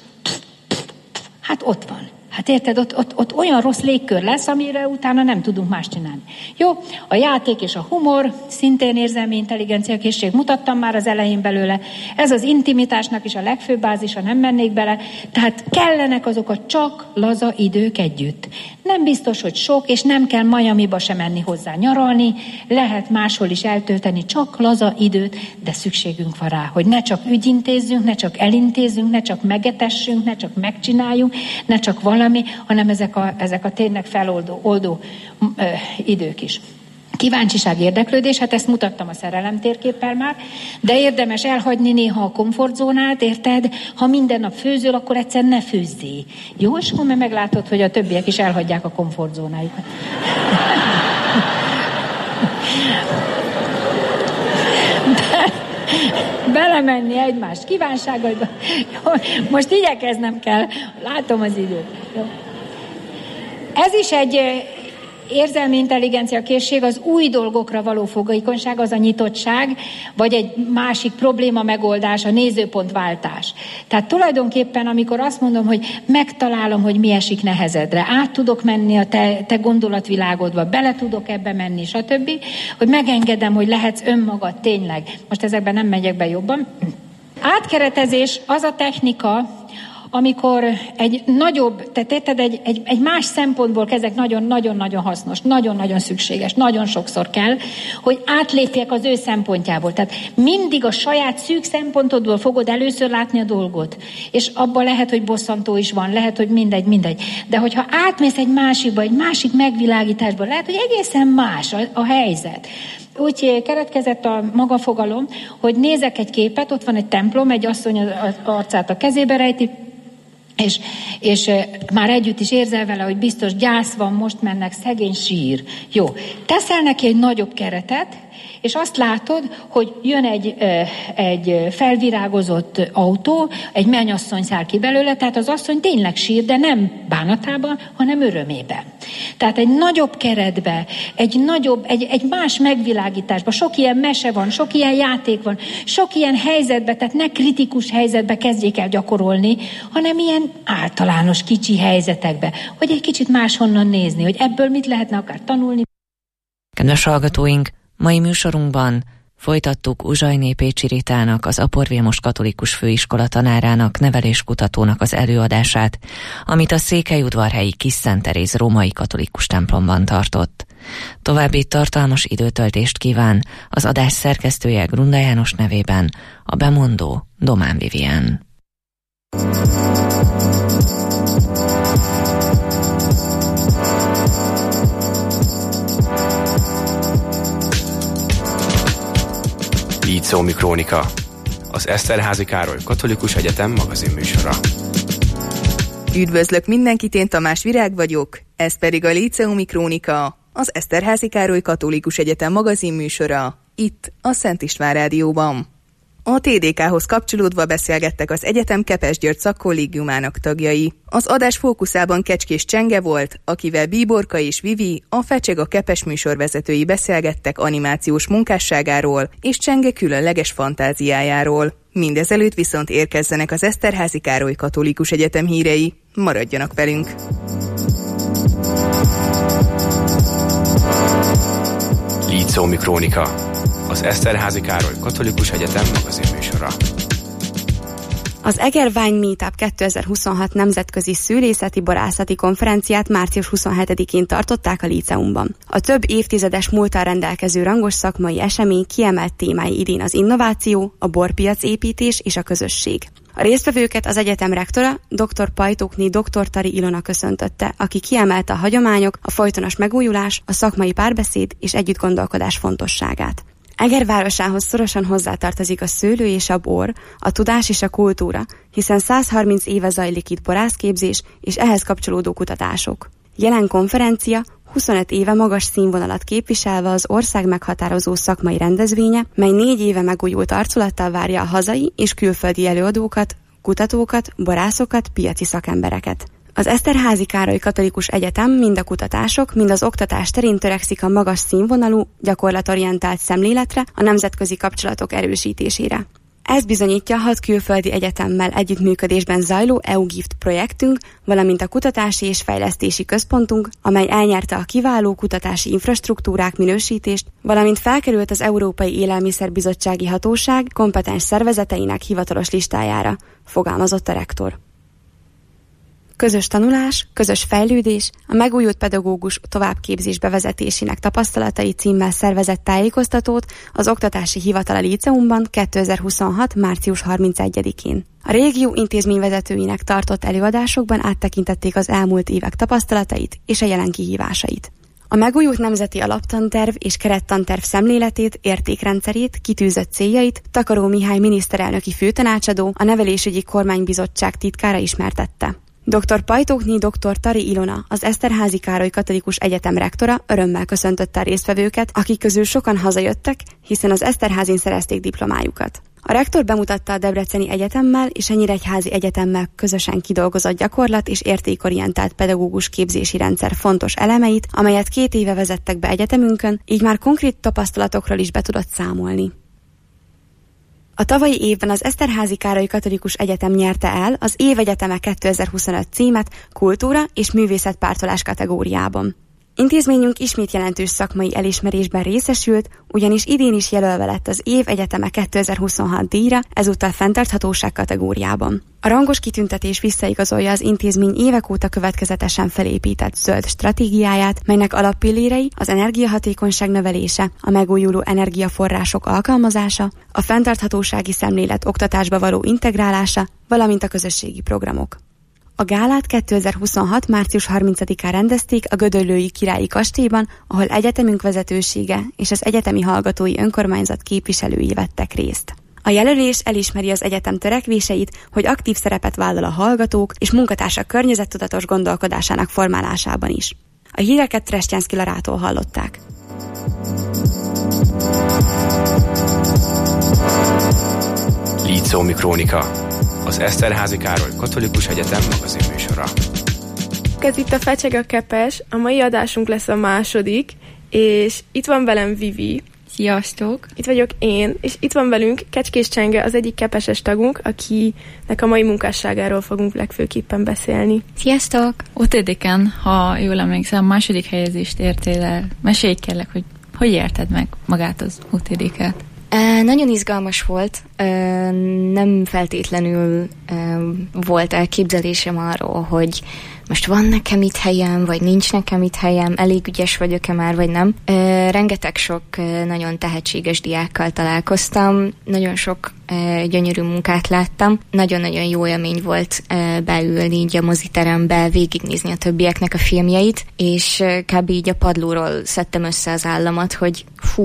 hát ott van. Hát érted, ott olyan rossz légkör lesz, amire utána nem tudunk más csinálni. Jó, a játék és a humor, szintén érzelmi intelligencia készség, mutattam már az elején belőle. Ez az intimitásnak is a legfőbb bázisa, nem mennék bele. Tehát kellenek azok a csak laza idők együtt. Nem biztos, hogy sok, és nem kell Miamiba sem menni hozzá nyaralni, lehet máshol is eltölteni csak laza időt, de szükségünk van rá, hogy ne csak ügyintézzünk, ne csak elintézzünk, ne csak megetessünk, ne csak megcsináljunk, ne csak valami, hanem ezek a tényleg feloldó idők is. Kíváncsiság, érdeklődés, hát ezt mutattam a szerelem térképpel már, de érdemes elhagyni néha a komfortzónát, érted? Ha minden nap főzöl, akkor egyszer ne főzzél. Jó, és akkor meglátod, hogy a többiek is elhagyják a komfortzónájukat. Belemenni egymás kívánságaiba. Most igyekeznem kell, látom az időt. Jó. Ez is egy érzelmi intelligencia készség az új dolgokra való fogékonyság, az a nyitottság, vagy egy másik probléma megoldás, a nézőpontváltás. Tehát tulajdonképpen, amikor azt mondom, hogy megtalálom, hogy mi esik nehezedre, át tudok menni a te gondolatvilágodba, bele tudok ebbe menni, stb., hogy megengedem, hogy lehetsz önmagad tényleg. Most ezekben nem megyek be jobban. Átkeretezés az a technika, amikor egy nagyobb, tehát érted, egy más szempontból kezdek nagyon-nagyon hasznos, nagyon-nagyon szükséges, nagyon sokszor kell, hogy átlépjek az ő szempontjából. Tehát mindig a saját szűk szempontodból fogod először látni a dolgot. És abban lehet, hogy bosszantó is van, lehet, hogy mindegy. De hogyha átmész egy másikba, egy másik megvilágításba, lehet, hogy egészen más a helyzet. Úgy keretkezett a maga fogalom, hogy nézek egy képet, ott van egy templom, egy asszony az arcát a kezébe rejti, és már együtt is érzel vele, hogy biztos gyász van, most mennek, szegény sír. Jó, teszel neki egy nagyobb keretet, és azt látod, hogy jön egy felvirágozott autó, egy mennyasszony száll ki belőle, tehát az asszony tényleg sír, de nem bánatában, hanem örömében. Tehát egy nagyobb keretbe, egy más megvilágításba, sok ilyen mese van, sok ilyen játék van, sok ilyen helyzetbe, tehát ne kritikus helyzetbe kezdjék el gyakorolni, hanem ilyen általános kicsi helyzetekbe, hogy egy kicsit máshonnan nézni, hogy ebből mit lehetne akár tanulni. Kedves hallgatóink, mai műsorunkban folytattuk Uzsajné Pécsi Ritának, az Apor Vilmos Katolikus Főiskola tanárának, neveléskutatónak az előadását, amit a székelyudvarhelyi Kis Szent Teréz római katolikus templomban tartott. További tartalmas időtöltést kíván az adás szerkesztője Grunda János nevében a bemondó Domán Vivien. Líceumi Krónika, az Eszterházy Károly Katolikus Egyetem magazinműsora. Üdvözlök mindenkit, én Tamás Virág vagyok, ez pedig a Líceumi Krónika, az Eszterházy Károly Katolikus Egyetem magazinműsora, itt a Szent István Rádióban. A TDK-hoz kapcsolódva beszélgettek az egyetem Kepes-György szakkollégiumának tagjai. Az adás fókuszában Kecskés Csenge volt, akivel Bíborka és Vivi, a Fecseg a Kepes műsorvezetői beszélgettek animációs munkásságáról és Csenge különleges fantáziájáról. Mindezelőtt viszont érkezzenek az Eszterházy Károly Katolikus Egyetem hírei. Maradjanak velünk! Líceumi Krónika, az Eszterházy Károly Katolikus Egyetem magazinműsora. Az Eger Wine Meetup 2026 nemzetközi szülészeti borászati konferenciát március 27-én tartották a líceumban. A több évtizedes múlttal rendelkező rangos szakmai esemény kiemelt témái idén az innováció, a borpiac építés és a közösség. A résztvevőket az egyetem rektora, dr. Pajtókné dr. Tari Ilona köszöntötte, aki kiemelte a hagyományok, a folytonos megújulás, a szakmai párbeszéd és együttgondolkodás fontosságát. Eger városához szorosan hozzátartozik a szőlő és a bor, a tudás és a kultúra, hiszen 130 éve zajlik itt borászképzés és ehhez kapcsolódó kutatások. Jelen konferencia 25 éve magas színvonalat képviselve az ország meghatározó szakmai rendezvénye, mely 4 éve megújult arculattal várja a hazai és külföldi előadókat, kutatókat, borászokat, piaci szakembereket. Az Eszterházy Károly Katolikus Egyetem mind a kutatások, mind az oktatás terén törekszik a magas színvonalú, gyakorlatorientált szemléletre, a nemzetközi kapcsolatok erősítésére. Ez bizonyítja 6 külföldi egyetemmel együttműködésben zajló EU-Gift projektünk, valamint a kutatási és fejlesztési központunk, amely elnyerte a kiváló kutatási infrastruktúrák minősítést, valamint felkerült az Európai Élelmiszerbizottsági Hatóság kompetens szervezeteinek hivatalos listájára, fogalmazott a rektor. Közös tanulás, közös fejlődés, a megújult pedagógus továbbképzés bevezetésének tapasztalatai címmel szervezett tájékoztatót az Oktatási Hivatal a Líceumban 2026. március 31-én. A régió intézményvezetőinek tartott előadásokban áttekintették az elmúlt évek tapasztalatait és a jelen kihívásait. A megújult nemzeti alaptanterv és kerettanterv szemléletét, értékrendszerét, kitűzött céljait Takaró Mihály miniszterelnöki főtanácsadó, a Nevelésügyi Kormánybizottság titkára ismertette. Dr. Pajtókné dr. Tari Ilona, az Eszterházy Károly Katolikus Egyetem rektora örömmel köszöntötte a résztvevőket, akik közül sokan hazajöttek, hiszen az Eszterházin szerezték diplomájukat. A rektor bemutatta a Debreceni Egyetemmel és a Nyíregyházi Egyetemmel közösen kidolgozott gyakorlat és értékorientált pedagógus képzési rendszer fontos elemeit, amelyet 2 éve vezettek be egyetemünkön, így már konkrét tapasztalatokról is be tudott számolni. A tavalyi évben az Eszterházy Károly Katolikus Egyetem nyerte el az Évegyeteme 2025 címet kultúra és művészetpártolás kategóriában. Intézményünk ismét jelentős szakmai elismerésben részesült, ugyanis idén is jelölve lett az Évegyeteme 2026 díjra, ezúttal fenntarthatóság kategóriában. A rangos kitüntetés visszaigazolja az intézmény évek óta következetesen felépített zöld stratégiáját, melynek alappillérei az energiahatékonyság növelése, a megújuló energiaforrások alkalmazása, a fenntarthatósági szemlélet oktatásba való integrálása, valamint a közösségi programok. A gálát 2026. március 30-án rendezték a Gödöllői Királyi Kastélyban, ahol egyetemünk vezetősége és az egyetemi hallgatói önkormányzat képviselői vettek részt. A jelölés elismeri az egyetem törekvéseit, hogy aktív szerepet vállal a hallgatók és munkatársak környezettudatos gondolkodásának formálásában is. A híreket Trestjánszky Larától hallották. Líceumi Krónika, az Eszterházy Károly Katolikus Egyetem magazinműsora. Ez itt a Fecseg a Kepes, a mai adásunk lesz a második, és itt van velem Vivi. Sziasztok! Itt vagyok én, és itt van velünk Kecskés Csenge, az egyik kepeses tagunk, akinek a mai munkásságáról fogunk legfőképpen beszélni. Sziasztok! OTD-ken, ha jól emlékszem, második helyezést értél el. Mesélj kérlek, hogy érted meg magát az OTD-ket? Nagyon izgalmas volt, nem feltétlenül volt elképzelésem arról, hogy most van nekem itt helyem, vagy nincs nekem itt helyem, elég ügyes vagyok-e már, vagy nem. Rengeteg sok nagyon tehetséges diákkal találkoztam, nagyon sok gyönyörű munkát láttam. Nagyon-nagyon jó élmény volt beülni így a moziterembe, végignézni a többieknek a filmjeit, és kb. Így a padlóról szedtem össze az államat, hogy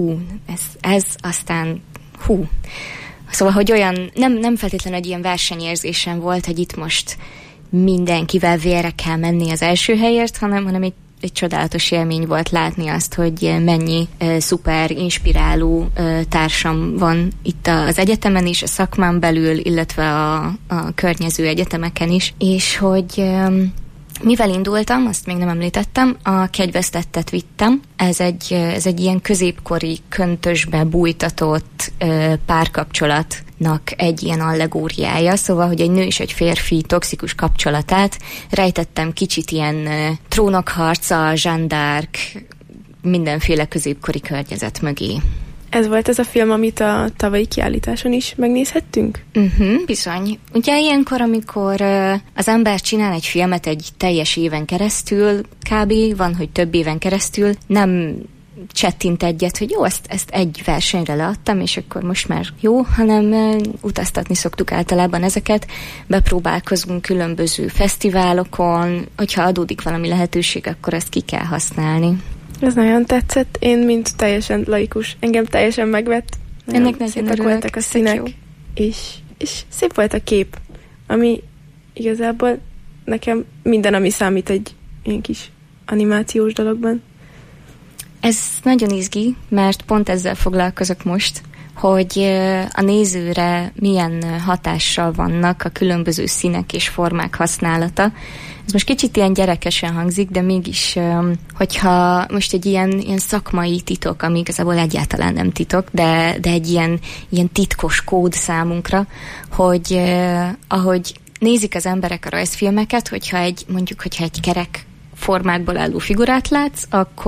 ez aztán Szóval, hogy olyan, nem feltétlenül egy ilyen versenyérzésem volt, hogy itt most mindenkivel vérre kell menni az első helyért, hanem egy csodálatos élmény volt látni azt, hogy mennyi szuper, inspiráló társam van itt az egyetemen is, a szakmán belül, illetve a környező egyetemeken is, és hogy mivel indultam, azt még nem említettem, a Kegyvesztettet vittem. Ez egy ilyen középkori köntösbe bújtatott párkapcsolatnak egy ilyen allegóriája, szóval, hogy egy nő és egy férfi toxikus kapcsolatát rejtettem kicsit ilyen trónokharca, Jeanne d'Arc, mindenféle középkori környezet mögé. Ez volt ez a film, amit a tavalyi kiállításon is megnézhettünk? Bizony. Ugye ilyenkor, amikor az ember csinál egy filmet egy teljes éven keresztül, kb. Van, hogy több éven keresztül, nem csettint egyet, hogy jó, ezt egy versenyre leadtam, és akkor most már jó, hanem utaztatni szoktuk általában ezeket, bepróbálkozunk különböző fesztiválokon, hogyha adódik valami lehetőség, akkor ezt ki kell használni. Ez nagyon tetszett. Én, mint teljesen laikus, engem teljesen megvett. Ennek nagyon szépek voltak a színek, és szép volt a kép, ami igazából nekem minden, ami számít egy ilyen kis animációs dologban. Ez nagyon izgi, mert pont ezzel foglalkozok most, hogy a nézőre milyen hatással vannak a különböző színek és formák használata. Ez most kicsit ilyen gyerekesen hangzik, de mégis, hogyha most egy ilyen szakmai titok, ami igazából egyáltalán nem titok, de egy ilyen titkos kód számunkra, hogy ahogy nézik az emberek a rajzfilmeket, hogyha egy kerek formákból álló figurát látsz,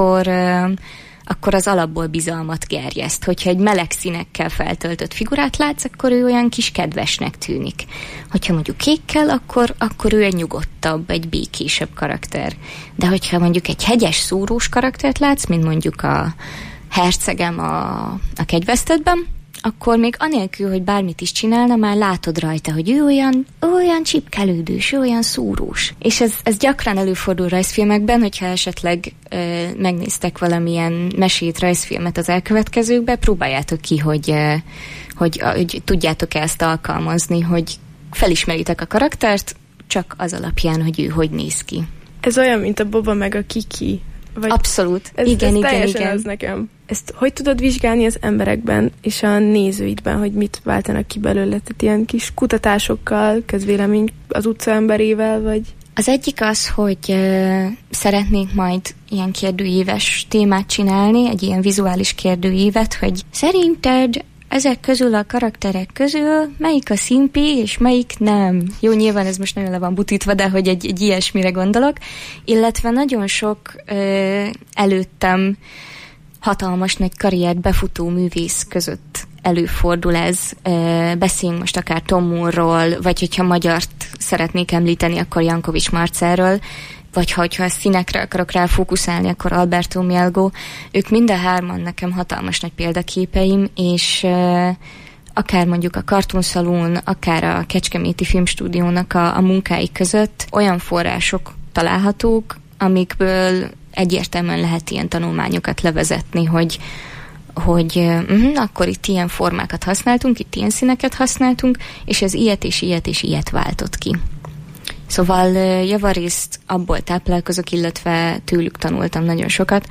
akkor az alapból bizalmat gerjeszt. Hogyha egy meleg színekkel feltöltött figurát látsz, akkor ő olyan kis kedvesnek tűnik. Hogyha mondjuk kékkel, akkor ő egy nyugodtabb, egy békésebb karakter. De hogyha mondjuk egy hegyes szúrós karaktert látsz, mint mondjuk a hercegem a Kegyvesztettben, akkor még anélkül, hogy bármit is csinálna, már látod rajta, hogy ő olyan csipkelődős, ő olyan szúrós. És ez gyakran előfordul rajzfilmekben, hogyha esetleg megnéztek valamilyen mesét, rajzfilmet az elkövetkezőkbe, próbáljátok ki, hogy tudjátok ezt alkalmazni, hogy felismeritek a karaktert, csak az alapján, hogy ő hogy néz ki. Ez olyan, mint a Boba meg a Kiki Vagy abszolút. Ez teljesen az nekem. Ezt hogy tudod vizsgálni az emberekben és a nézőidben, hogy mit váltanak ki belőle? Tehát ilyen kis kutatásokkal, közvélemény az utca emberével, vagy... Az egyik az, hogy szeretnék majd ilyen kérdőíves témát csinálni, egy ilyen vizuális kérdőívet, hogy szerinted ezek közül a karakterek közül melyik a szimpi, és melyik nem? Jó, nyilván ez most nagyon le van butítva, de hogy egy ilyesmire gondolok. Illetve nagyon sok előttem hatalmas nagy karriert befutó művész között előfordul ez. Beszéljünk most akár Tom Moore-ról, vagy hogyha magyart szeretnék említeni, akkor Jankovics Marcelről, vagy hogyha a színekre akarok rá fókuszálni, akkor Alberto Mielgo. Ők mind a hárman nekem hatalmas nagy példaképeim, és akár mondjuk a Cartoon Saloon, akár a Kecskeméti Filmstúdiónak a munkái között olyan források találhatók, amikből egyértelműen lehet ilyen tanulmányokat levezetni, hogy akkor itt ilyen formákat használtunk, itt ilyen színeket használtunk, és ez ilyet és ilyet és ilyet váltott ki. Szóval javarészt abból táplálkozok, illetve tőlük tanultam nagyon sokat,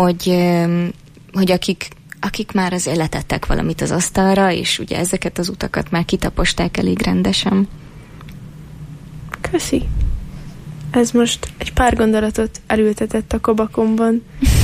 hogy akik már az letettek valamit az asztalra, és ugye ezeket az utakat már kitaposták elég rendesen. Köszi! Ez most egy pár gondolatot elültetett a kobakomban,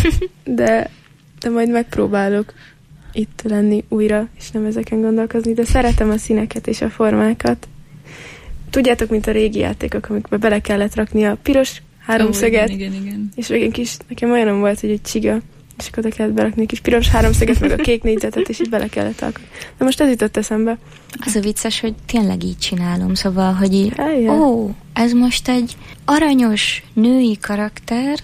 de majd megpróbálok itt lenni újra, és nem ezeken gondolkozni, de szeretem a színeket és a formákat. Tudjátok, mint a régi játékok, amikbe bele kellett rakni a piros háromszöget, igen. És végén nekem olyanom volt, hogy egy csiga, és akkor oda kellett berakni a kis piros háromszöget, meg a kék négyzetet, és így bele kellett alkotni. De most ez jutott eszembe. Az a vicces, hogy tényleg így csinálom, szóval, hogy így, ez most egy aranyos női karakter,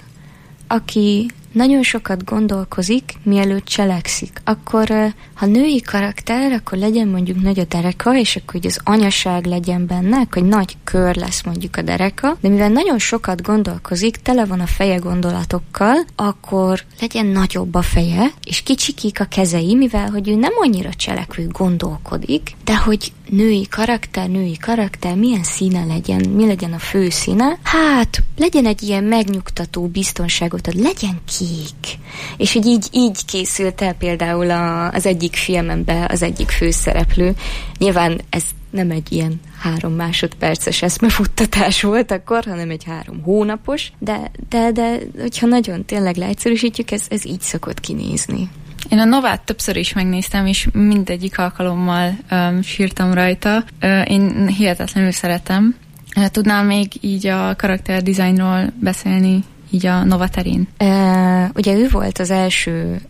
aki nagyon sokat gondolkozik, mielőtt cselekszik. Akkor, ha női karakter, akkor legyen mondjuk nagy a dereka, és akkor hogy az anyaság legyen benne, hogy nagy kör lesz mondjuk a dereka, de mivel nagyon sokat gondolkozik, tele van a feje gondolatokkal, akkor legyen nagyobb a feje, és kicsikik a kezei, mivel hogy ő nem annyira cselekvő, gondolkodik, de hogy női karakter, milyen színe legyen, mi legyen a fő színe? Hát, legyen egy ilyen megnyugtató biztonságot, hogy legyen kék. És hogy így készült el például az egyik filmemben az egyik főszereplő. Nyilván ez nem egy ilyen 3 másodperces eszmefuttatás volt akkor, hanem egy 3 hónapos, de hogyha nagyon tényleg leegyszerűsítjük, ez így szokott kinézni. Én a Novát többször is megnéztem, és mindegyik alkalommal sírtam rajta. Én hihetetlenül szeretem. Tudnál még így a karakterdizájnról beszélni, így a Nova terén? Ugye ő volt az első,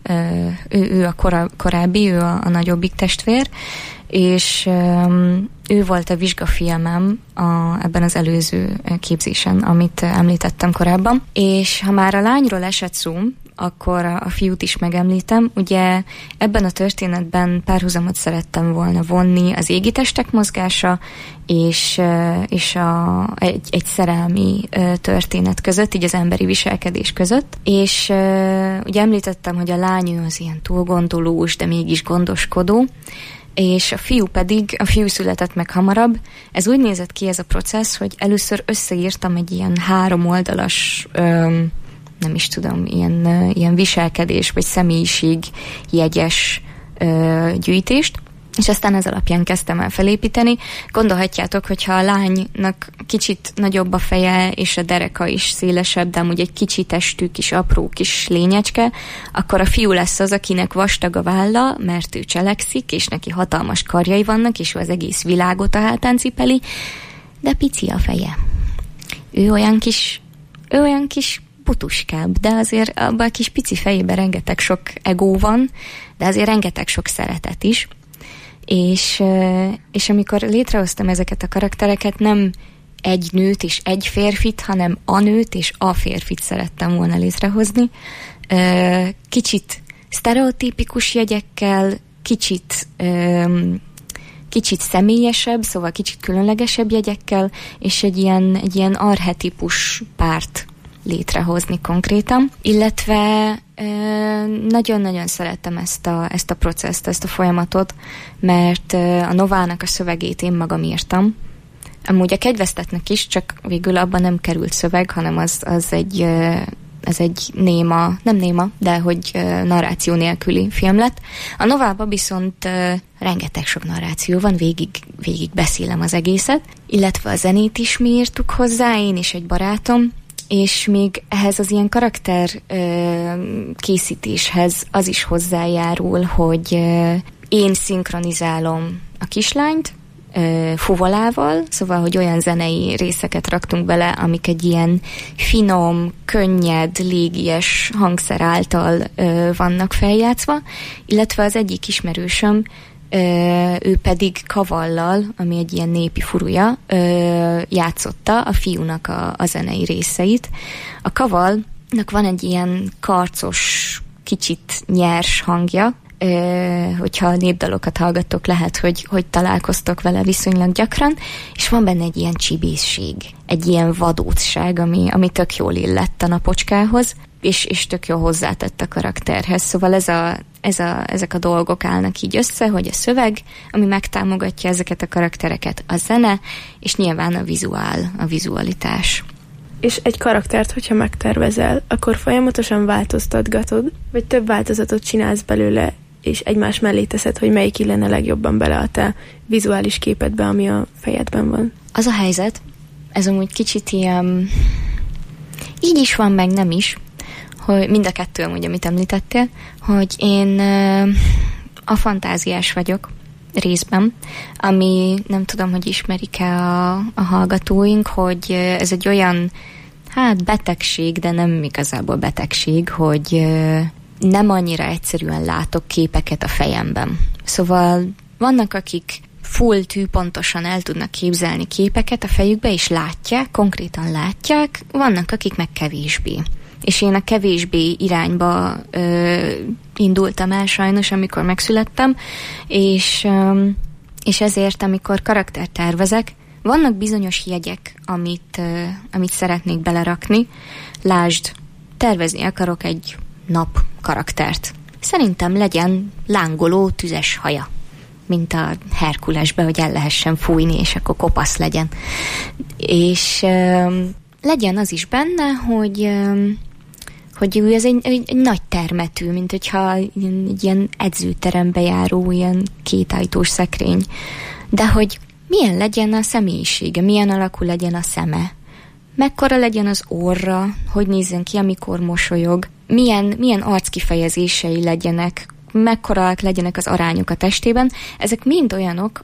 ő a korábbi, ő a nagyobbik testvér, és ő volt a vizsgafilmem ebben az előző képzésen, amit említettem korábban. És ha már a lányról esett szó, akkor a fiút is megemlítem. Ugye ebben a történetben párhuzamot szerettem volna vonni az égitestek mozgása és egy szerelmi történet között, így az emberi viselkedés között. És ugye említettem, hogy a lány ő az ilyen túlgondolós, de mégis gondoskodó, és a fiú született meg hamarabb. Ez úgy nézett ki ez a processz, hogy először összeírtam egy ilyen 3 oldalas nem is tudom, ilyen viselkedés vagy személyiség jegyes gyűjtést, és aztán ez alapján kezdtem el felépíteni. Gondolhatjátok, hogyha a lánynak kicsit nagyobb a feje, és a dereka is szélesebb, de amúgy egy kicsi testű, kis apró kis lényecske, akkor a fiú lesz az, akinek vastag a válla, mert ő cselekszik, és neki hatalmas karjai vannak, és ő az egész világot a hátán cipeli, de pici a feje. Ő olyan kis putuskább, de azért abban a kis pici fejében rengeteg sok egó van, de azért rengeteg sok szeretet is. És amikor létrehoztam ezeket a karaktereket, nem egy nőt és egy férfit, hanem a nőt és a férfit szerettem volna létrehozni. Kicsit sztereotípikus jegyekkel, kicsit személyesebb, szóval kicsit különlegesebb jegyekkel, és egy ilyen archetípus párt létrehozni konkrétan, illetve nagyon-nagyon szerettem ezt a processzt, ezt a folyamatot, mert a Novának a szövegét én magam írtam. Amúgy a Kegyvesztettnek is, csak végül abban nem került szöveg, hanem az egy ez egy nem néma, de hogy narráció nélküli film lett. A Novában viszont rengeteg sok narráció van, végig beszélem az egészet, illetve a zenét is mi írtuk hozzá, én és egy barátom, és még ehhez az ilyen karakter készítéshez az is hozzájárul, hogy én szinkronizálom a kislányt fuvolával, szóval, hogy olyan zenei részeket raktunk bele, amik egy ilyen finom, könnyed, légies hangszer által vannak feljátszva, illetve az egyik ismerősöm, ő pedig kavallal, ami egy ilyen népi furuja, játszotta a fiúnak a zenei részeit. A kavallnak van egy ilyen karcos, kicsit nyers hangja, hogyha népdalokat hallgattok, lehet, hogy találkoztok vele viszonylag gyakran, és van benne egy ilyen csibészség, egy ilyen vadócság, ami tök jól illett a napocskához, és tök jól hozzátett a karakterhez. Szóval ezek a dolgok állnak így össze, hogy a szöveg, ami megtámogatja ezeket a karaktereket, a zene, és nyilván a vizualitás. És egy karaktert, hogyha megtervezel, akkor folyamatosan változtatgatod, vagy több változatot csinálsz belőle, és egymás mellé teszed, hogy melyik illene legjobban bele a te vizuális képedbe, ami a fejedben van. Az a helyzet, ez amúgy kicsit ilyen így is van, meg nem is, hogy mind a kettő amúgy, amit említettél, hogy én a fantáziás vagyok részben, ami nem tudom, hogy ismerik-e a hallgatóink, hogy ez egy olyan betegség, de nem igazából betegség, hogy nem annyira egyszerűen látok képeket a fejemben. Szóval vannak, akik full tűpontosan el tudnak képzelni képeket a fejükbe, és látják, konkrétan látják, vannak, akik meg kevésbé. És én a kevésbé irányba indultam el sajnos, amikor megszülettem, és ezért, amikor karaktert tervezek, vannak bizonyos jegyek, amit szeretnék belerakni. Lásd, tervezni akarok egy nap karaktert. Szerintem legyen lángoló, tüzes haja, mint a Herkulesbe, hogy el lehessen fújni, és akkor kopasz legyen. És legyen az is benne, hogy ő ez egy nagy termetű, mint hogyha egy ilyen edzőterembe járó, ilyen kétajtós szekrény. De hogy milyen legyen a személyisége, milyen alakú legyen a szeme, mekkora legyen az orra, hogy nézzen ki, amikor mosolyog, milyen arckifejezései legyenek, mekkorák legyenek az arányok a testében. Ezek mind olyanok,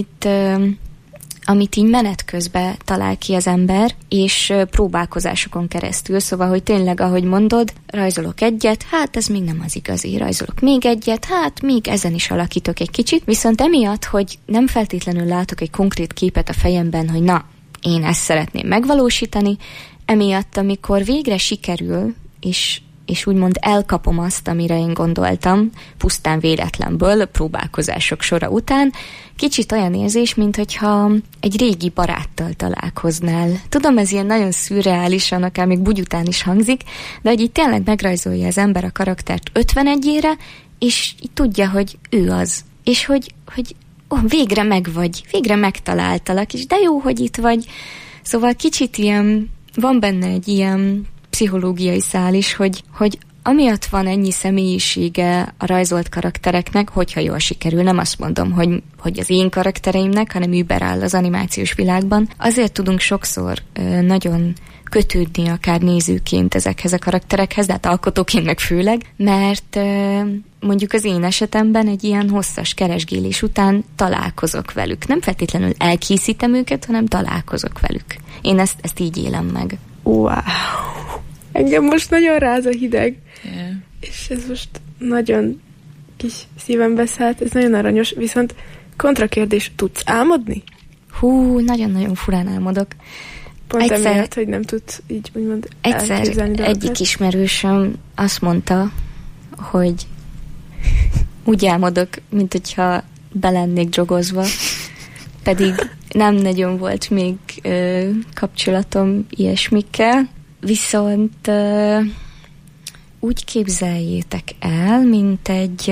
amit így menet közben talál ki az ember, és próbálkozásokon keresztül, szóval, hogy tényleg, ahogy mondod, rajzolok egyet, ez még nem az igazi, rajzolok még egyet, még ezen is alakítok egy kicsit, viszont emiatt, hogy nem feltétlenül látok egy konkrét képet a fejemben, hogy na, én ezt szeretném megvalósítani, emiatt, amikor végre sikerül, és úgymond elkapom azt, amire én gondoltam, pusztán véletlenből, próbálkozások sora után, kicsit olyan érzés, minthogyha egy régi baráttal találkoznál. Tudom, ez ilyen nagyon szürreálisan, akár még bugyután is hangzik, de hogy így tényleg megrajzolja az ember a karaktert 51-ére, és így tudja, hogy ő az. És hogy végre megvagy, végre megtaláltalak, és de jó, hogy itt vagy. Szóval kicsit ilyen, van benne egy ilyen pszichológiai szál is, hogy amiatt van ennyi személyisége a rajzolt karaktereknek, hogyha jól sikerül, nem azt mondom, hogy az én karaktereimnek, hanem überáll az animációs világban, azért tudunk sokszor nagyon kötődni akár nézőként ezekhez a karakterekhez, de hát alkotóként meg főleg, mert mondjuk az én esetemben egy ilyen hosszas keresgélés után találkozok velük. Nem feltétlenül elkészítem őket, hanem találkozok velük. Én ezt így élem meg. Wow! Engem most nagyon ráz a hideg. Yeah. És ez most nagyon kis szívembe szállt, ez nagyon aranyos, viszont kontrakérdés, tudsz álmodni? Nagyon-nagyon furán álmodok. Pont emiatt, hogy nem tudsz így úgymond elképzelni dolgokat. Egyik ismerősöm azt mondta, hogy úgy álmodok, mint hogyha be lennék dzsogozva, pedig nem nagyon volt még kapcsolatom ilyesmikkel, viszont úgy képzeljétek el, mint egy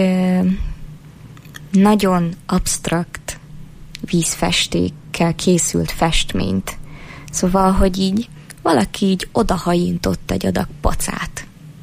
nagyon absztrakt vízfestékkel készült festményt. Szóval, hogy így valaki így odahajintott egy adag pacát.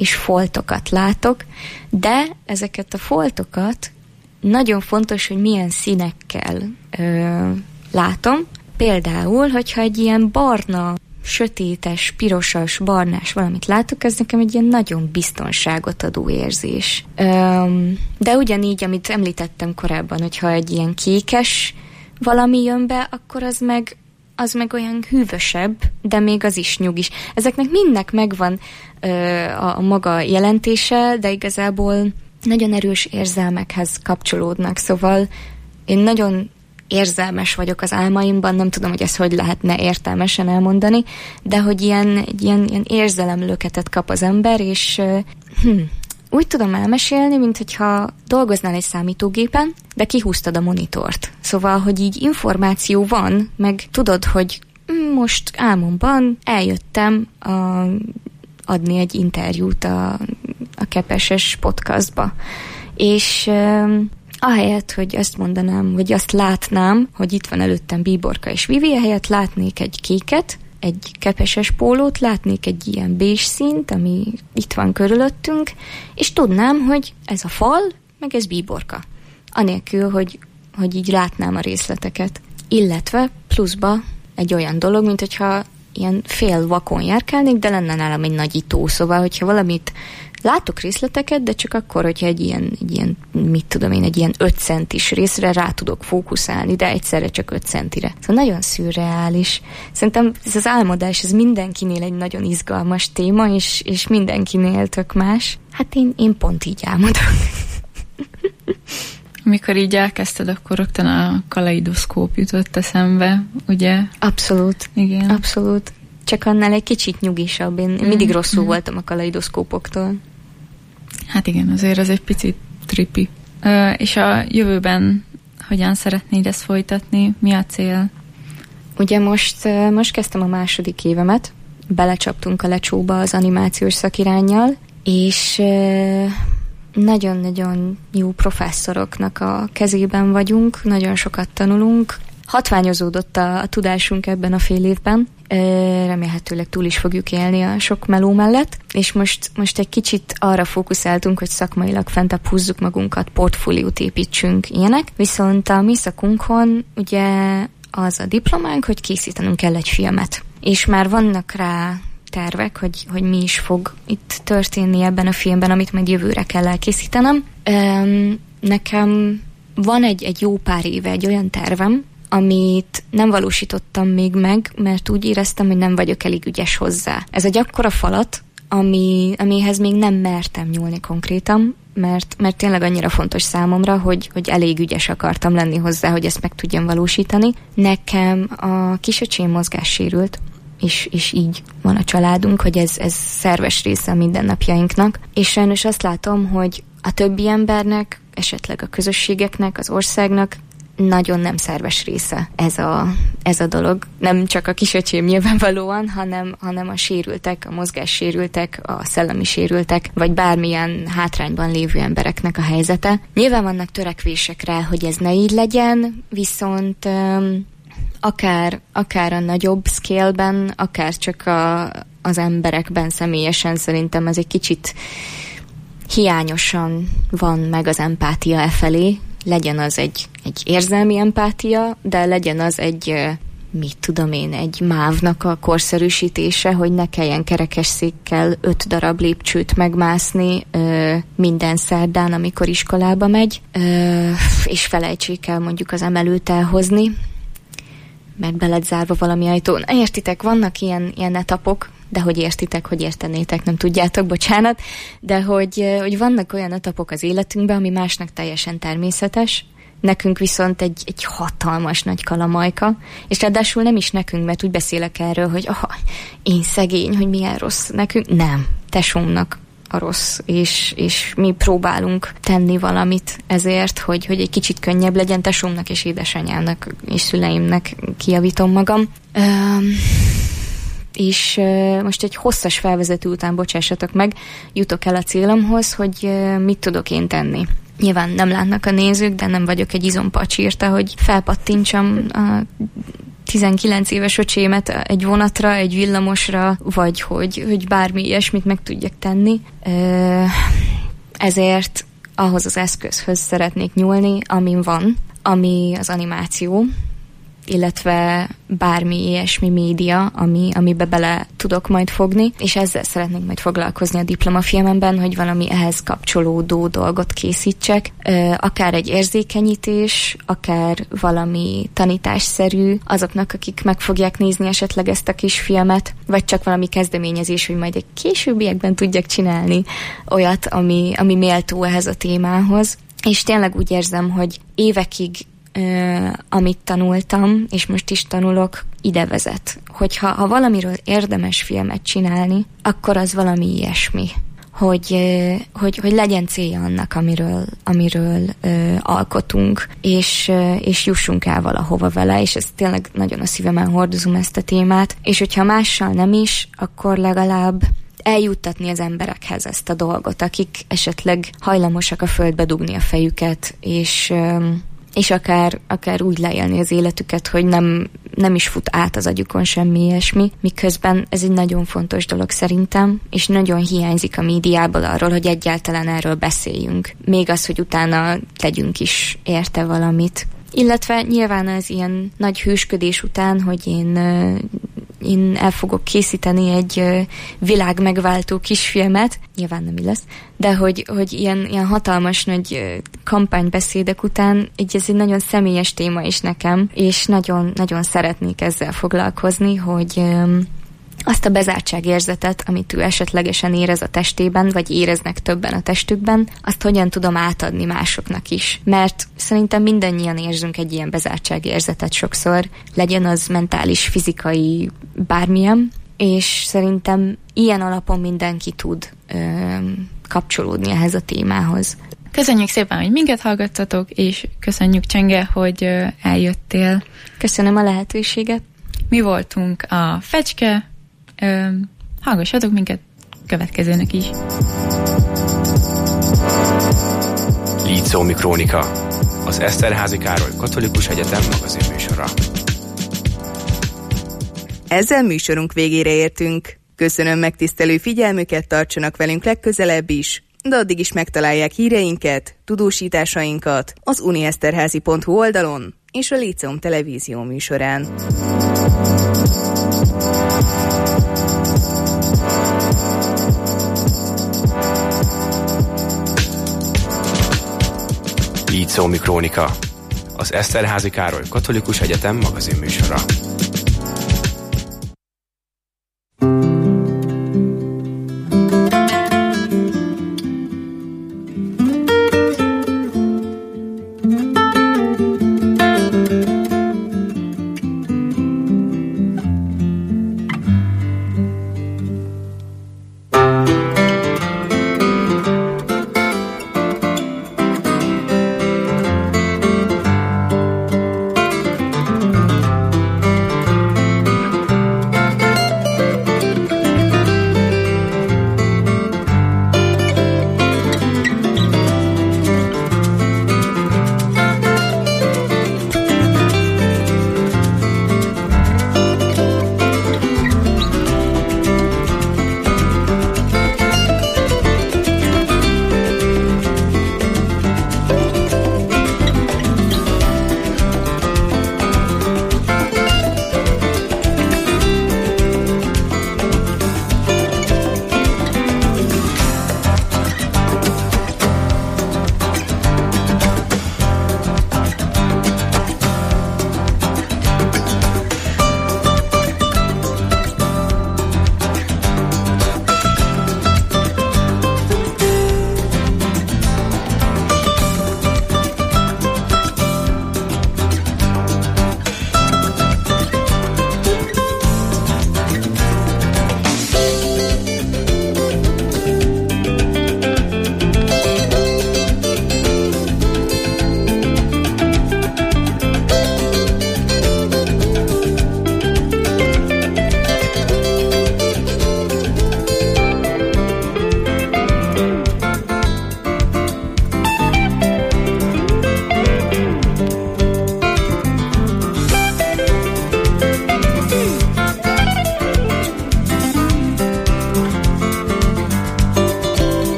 és foltokat látok, de ezeket a foltokat nagyon fontos, hogy milyen színekkel látom. Például, hogyha egy ilyen barna, sötétes, pirosas, barnás valamit látok, ez nekem egy ilyen nagyon biztonságot adó érzés. De ugyanígy, amit említettem korábban, hogyha egy ilyen kékes valami jön be, akkor az meg olyan hűvösebb, de még az is nyugis. Ezeknek mindnek megvan a maga jelentése, de igazából nagyon erős érzelmekhez kapcsolódnak, szóval én nagyon érzelmes vagyok az álmaimban, nem tudom, hogy ezt hogy lehetne értelmesen elmondani, de hogy ilyen érzelemlöketet kap az ember, és úgy tudom elmesélni, mint hogyha dolgoznál egy számítógépen, de kihúztad a monitort. Szóval, hogy így információ van, meg tudod, hogy most álmomban eljöttem adni egy interjút a Kepeses podcastba. És ahelyett, hogy azt mondanám, vagy azt látnám, hogy itt van előttem Bíborka és Vivi, ahelyett látnék egy kéket, egy kepeses pólót, látnék egy ilyen bézs színt, ami itt van körülöttünk, és tudnám, hogy ez a fal, meg ez Bíborka. Anélkül, hogy így látnám a részleteket. Illetve pluszba egy olyan dolog, mint hogyha ilyen fél vakon járkálnék, de lenne nálam egy nagyító, szóval, hogyha valamit látok részleteket, de csak akkor, hogyha egy ilyen, mit tudom én, egy ilyen 5 centis részre rá tudok fókuszálni, de egyszerre csak 5 centire. Szóval nagyon szürreális. Szerintem ez az álmodás, ez mindenkinél egy nagyon izgalmas téma, és mindenkinél tök más. Hát én pont így álmodok. Amikor így elkezdted, akkor rögtön a kaleidoszkóp jutott eszembe, ugye? Abszolút. Igen. Abszolút. Csak annál egy kicsit nyugisabb. Én mindig rosszul voltam a kaleidoszkópoktól. Hát igen, azért az egy picit trippy. És a jövőben hogyan szeretnéd ezt folytatni? Mi a cél? Ugye most kezdtem a második évemet. Belecsaptunk a lecsóba az animációs szakiránnyal, és nagyon-nagyon jó professzoroknak a kezében vagyunk, nagyon sokat tanulunk. Hatványozódott a tudásunk ebben a fél évben, remélhetőleg túl is fogjuk élni a sok meló mellett, és most egy kicsit arra fókuszáltunk, hogy szakmailag fentebb húzzuk magunkat, portfóliót építsünk, ilyenek, viszont a mi szakunkon ugye az a diplománk, hogy készítenünk kell egy filmet, és már vannak rá tervek, hogy mi is fog itt történni ebben a filmben, amit majd jövőre kell elkészítenem. Nekem van egy jó pár éve egy olyan tervem, amit nem valósítottam még meg, mert úgy éreztem, hogy nem vagyok elég ügyes hozzá. Ez egy akkora falat, amihez még nem mertem nyúlni konkrétan, mert tényleg annyira fontos számomra, hogy elég ügyes akartam lenni hozzá, hogy ezt meg tudjam valósítani. Nekem a kisöcsém mozgássérült, és így van a családunk, hogy ez szerves része a mindennapjainknak. És sajnos azt látom, hogy a többi embernek, esetleg a közösségeknek, az országnak nagyon nem szerves része ez a dolog. Nem csak a kisöcsém nyilvánvalóan, hanem a sérültek, a mozgássérültek, a szellemi sérültek, vagy bármilyen hátrányban lévő embereknek a helyzete. Nyilván vannak törekvések rá, hogy ez ne így legyen, viszont akár a nagyobb scale-ben, akár csak az emberekben személyesen szerintem ez egy kicsit hiányosan van meg az empátia efelé. Legyen az egy érzelmi empátia, de legyen az egy, mit tudom én, egy mávnak a korszerűsítése, hogy ne kelljen kerekesszékkel 5 darab lépcsőt megmászni minden szerdán, amikor iskolába megy, és felejtsék el mondjuk az emelőt elhozni, mert be lett zárva valami ajtón. Értitek, vannak ilyen etapok, de hogy értitek, hogy értenétek, nem tudjátok, bocsánat, de hogy vannak olyan etapok az életünkben, ami másnak teljesen természetes, nekünk viszont egy hatalmas nagy kalamajka, és ráadásul nem is nekünk, mert úgy beszélek erről, hogy én szegény, hogy milyen rossz nekünk. Nem, tesómnak a rossz, és mi próbálunk tenni valamit ezért, hogy egy kicsit könnyebb legyen tesómnak és édesanyámnak és szüleimnek, kijavítom magam. És most egy hosszas felvezető után, bocsássatok meg, jutok el a célomhoz, hogy mit tudok én tenni. Nyilván nem látnak a nézők, de nem vagyok egy izompacsírta, hogy felpattintsam a 19 éves öcsémet egy vonatra, egy villamosra, vagy hogy bármi ilyesmit meg tudjak tenni. Ezért ahhoz az eszközhöz szeretnék nyúlni, amin van, ami az animáció, illetve bármi ilyesmi média, amibe bele tudok majd fogni, és ezzel szeretnék majd foglalkozni a diplomafilmemben, hogy valami ehhez kapcsolódó dolgot készítsek, akár egy érzékenyítés, akár valami tanításszerű azoknak, akik meg fogják nézni esetleg ezt a kis filmet, vagy csak valami kezdeményezés, hogy majd egy későbbiekben tudjak csinálni olyat, ami méltó ehhez a témához. És tényleg úgy érzem, hogy évekig amit tanultam, és most is tanulok, ide vezet. Hogyha valamiről érdemes filmet csinálni, akkor az valami ilyesmi. Hogy legyen célja annak, amiről alkotunk, és jussunk el valahova vele, és ez tényleg nagyon a szívemen hordozom ezt a témát, és hogyha mással nem is, akkor legalább eljuttatni az emberekhez ezt a dolgot, akik esetleg hajlamosak a földbe dugni a fejüket, és akár úgy leélni az életüket, hogy nem is fut át az agyukon semmi ilyesmi, miközben ez egy nagyon fontos dolog szerintem, és nagyon hiányzik a médiából arról, hogy egyáltalán erről beszéljünk. Még az, hogy utána tegyünk is érte valamit. Illetve nyilván az ilyen nagy hősködés után, hogy én el fogok készíteni egy világmegváltó kisfilmet, nyilván nem lesz, de hogy ilyen hatalmas nagy kampánybeszédek után ez egy nagyon személyes téma is nekem, és nagyon, nagyon szeretnék ezzel foglalkozni, hogy azt a bezártságérzetet, amit ő esetlegesen érez a testében, vagy éreznek többen a testükben, azt hogyan tudom átadni másoknak is. Mert szerintem mindannyian érzünk egy ilyen bezártságérzetet sokszor, legyen az mentális, fizikai, bármilyen, és szerintem ilyen alapon mindenki tud kapcsolódni ehhez a témához. Köszönjük szépen, hogy minket hallgattatok, és köszönjük, Csenge, hogy eljöttél. Köszönöm a lehetőséget. Mi voltunk a Fecske, hallgassatok minket következőnek is. Líceumi Krónika, az Eszterházy Károly Katolikus Egyetem magazinműsora. Ezzel műsorunk végére értünk. Köszönöm megtisztelő figyelmüket, tartsanak velünk legközelebb is, de addig is megtalálják híreinket, tudósításainkat az unieszterházy.hu oldalon és a Líceum televízió műsorán. Líceumi Krónika, az Eszterházy Károly Katolikus Egyetem magazinműsora.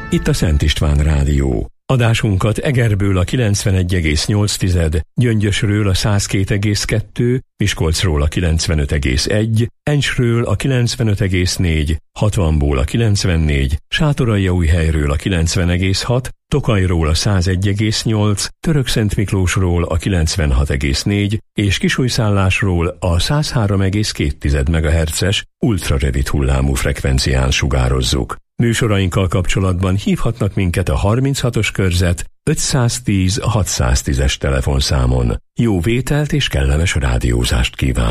itt a Szent István Rádió. Adásunkat Egerből a 91,8, Gyöngyösről a 102,2, Miskolcról a 95,1, Encsről a 95,4, Hatvanból a 94, Sátoraljaújhelyről a 90,6, Tokajról a 101,8, Törökszentmiklósról a 96,4 és Kisújszállásról a 103,2 MHz-es ultrarövid hullámú frekvencián sugározzuk. Műsorainkkal kapcsolatban hívhatnak minket a 36-os körzet 510 610-es telefonszámon. Jó vételt és kellemes rádiózást kívánok!